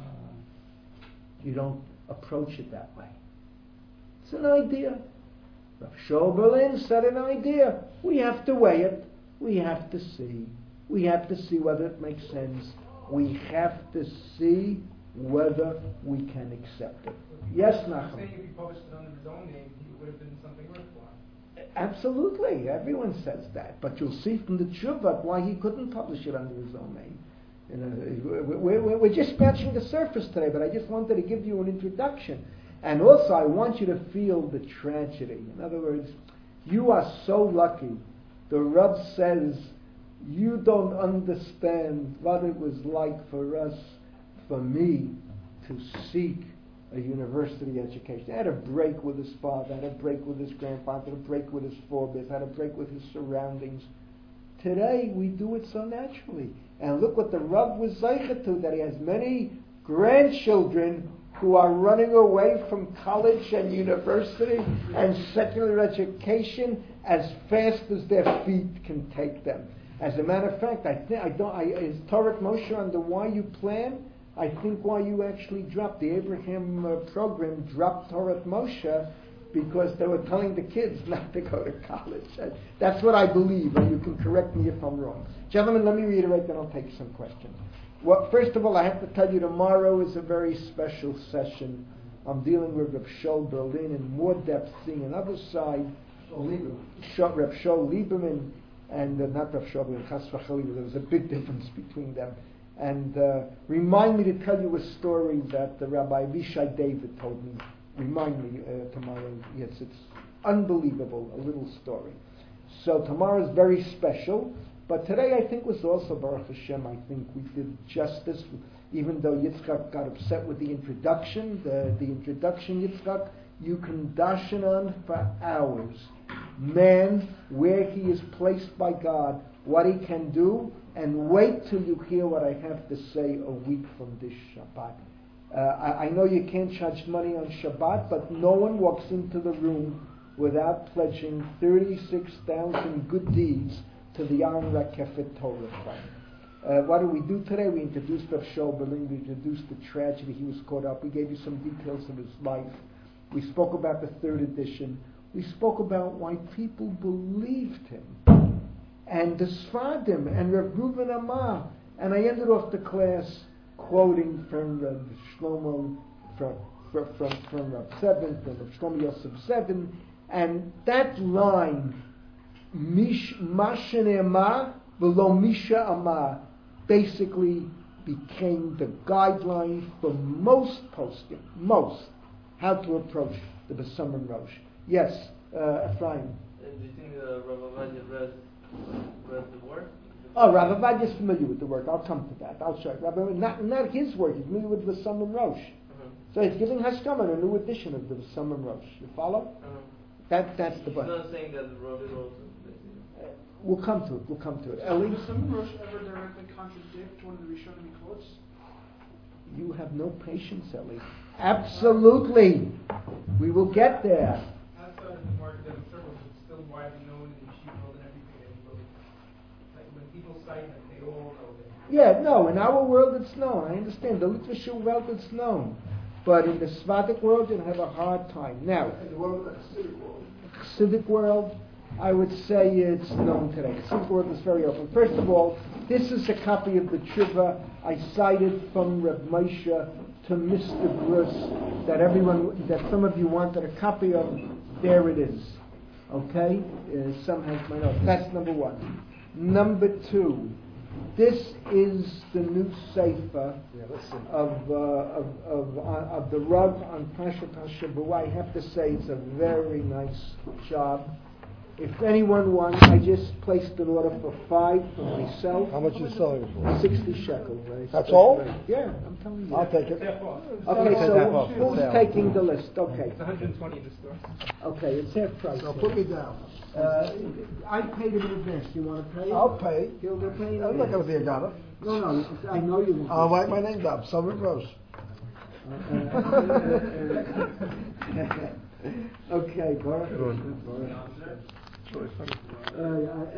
You don't approach it that way. It's an idea. Rav Shaul Berlin said an idea. We have to weigh it. We have to see. We have to see whether it makes sense. We have to see whether we can accept it. Yes, Nachum. Saying if he published it under his own name, he would have been something worthwhile. Absolutely. Everyone says that. But you'll see from the Tshuva why he couldn't publish it under his own name. You know, we're, we're, we're just scratching the surface today, but I just wanted to give you an introduction. And also, I want you to feel the tragedy. In other words, you are so lucky. The Rav says, you don't understand what it was like for us, for me, to seek a university education. I had a break with his father, I had a break with his grandfather, I had a break with his forebears, I had a break with his surroundings. Today, we do it so naturally. And look what the Rav was zeicher to, that he has many grandchildren who are running away from college and university and secular education as fast as their feet can take them. As a matter of fact, I think I don't. I, is Torah Moshe under Y U plan? I think Y U actually dropped the Abraham uh, program, dropped Torah Moshe because they were telling the kids not to go to college. And that's what I believe, and you can correct me if I'm wrong. Gentlemen, let me reiterate, then I'll take some questions. Well, first of all, I have to tell you, tomorrow is a very special session. I'm dealing with Rav Shaul Berlin in more depth, seeing another side. Rav Shaul Lieberman. and uh, not Rav Shlomo and Chas v'Chalila. There was a big difference between them. And uh, remind me to tell you a story that the Rabbi Avishai David told me. Remind me uh, tomorrow. Yes, it's unbelievable, a little story. So tomorrow is very special, but today I think was also Baruch Hashem. I think we did justice, even though Yitzchak got upset with the introduction. The, the introduction, Yitzchak, you can darshan on for hours. Man, where he is placed by God, what he can do, and wait till you hear what I have to say a week from this Shabbat. Uh, I, I know you can't charge money on Shabbat, but no one walks into the room without pledging thirty-six thousand good deeds to the Aaron Rakefet Torah Fund. Uh, what do we do today? We introduced Rav Schoberling, we introduced the tragedy he was caught up. We gave you some details of his life. We spoke about the third edition. We spoke about why people believed him. And the Sfadim, and Rav Reuven Amar. And I ended off the class quoting from Rav Shlomo, from, from, from, from Rav Seven, from Rav Shlomo Yosef Seven. And that line, Mish Mashen Amar, V'lo Misha Amar, basically became the guideline for most posting, most, how to approach the Besamim Rosh. Yes, uh, Ephraim. And do you think uh, Rav Avadia read, read the work? Oh, Rav Avadia is familiar with the work. I'll come to that. I'll show you. Rav Avadia, not, not his work. He's familiar with the Besamim Rosh. Uh-huh. So he's giving Haskama a new edition of the Besamim Rosh. You follow? Uh-huh. That That's the He's point. not saying that Rav wrote it, basically. Uh, we'll come to it. We'll come to it. Ellie? Does some Rosh ever directly contradict one of the Rishonim he quotes? You have no patience, Ellie. Absolutely. We will get there. Outside of the market circles, it's still widely known in Yeshiva and everything. Everybody, like when people cite it, they all know that. Yeah, no, in our world it's known. I understand. The Litvish world it's known. But in the Svatic world you'll have a hard time. Now, In the world of the Hasidic world, Hasidic world, I would say it's known today. Hasidic world is very open. First of all, this is a copy of the Tshuva I cited from Reb Moshe to Mister Bruce that everyone, that some of you wanted a copy of. There it is. Okay? Uh, some has my notes. That's number one. Number two, this is the new Sefer yeah, let's see. of, uh, of, of, uh, of the Rav on Pashat HaShabua. I have to say it's a very nice job. If anyone wants, I just placed an order for five for myself. How much are you selling it for? sixty shekels. Right? That's all? Yeah, I'm telling you. I'll take it. Half off. Okay, Half so off. who's Sale. taking the list? Okay. It's one hundred twenty in the store. Okay, it's half price. So put me down. Uh, I paid him in advance. You want to pay? I'll pay. He'll be paying. I'm not going to be a goner. No, no, I know you won't. I'll write my name down. Summit Rose. Okay, Baruch. Baruch. It's really funny. Uh, I-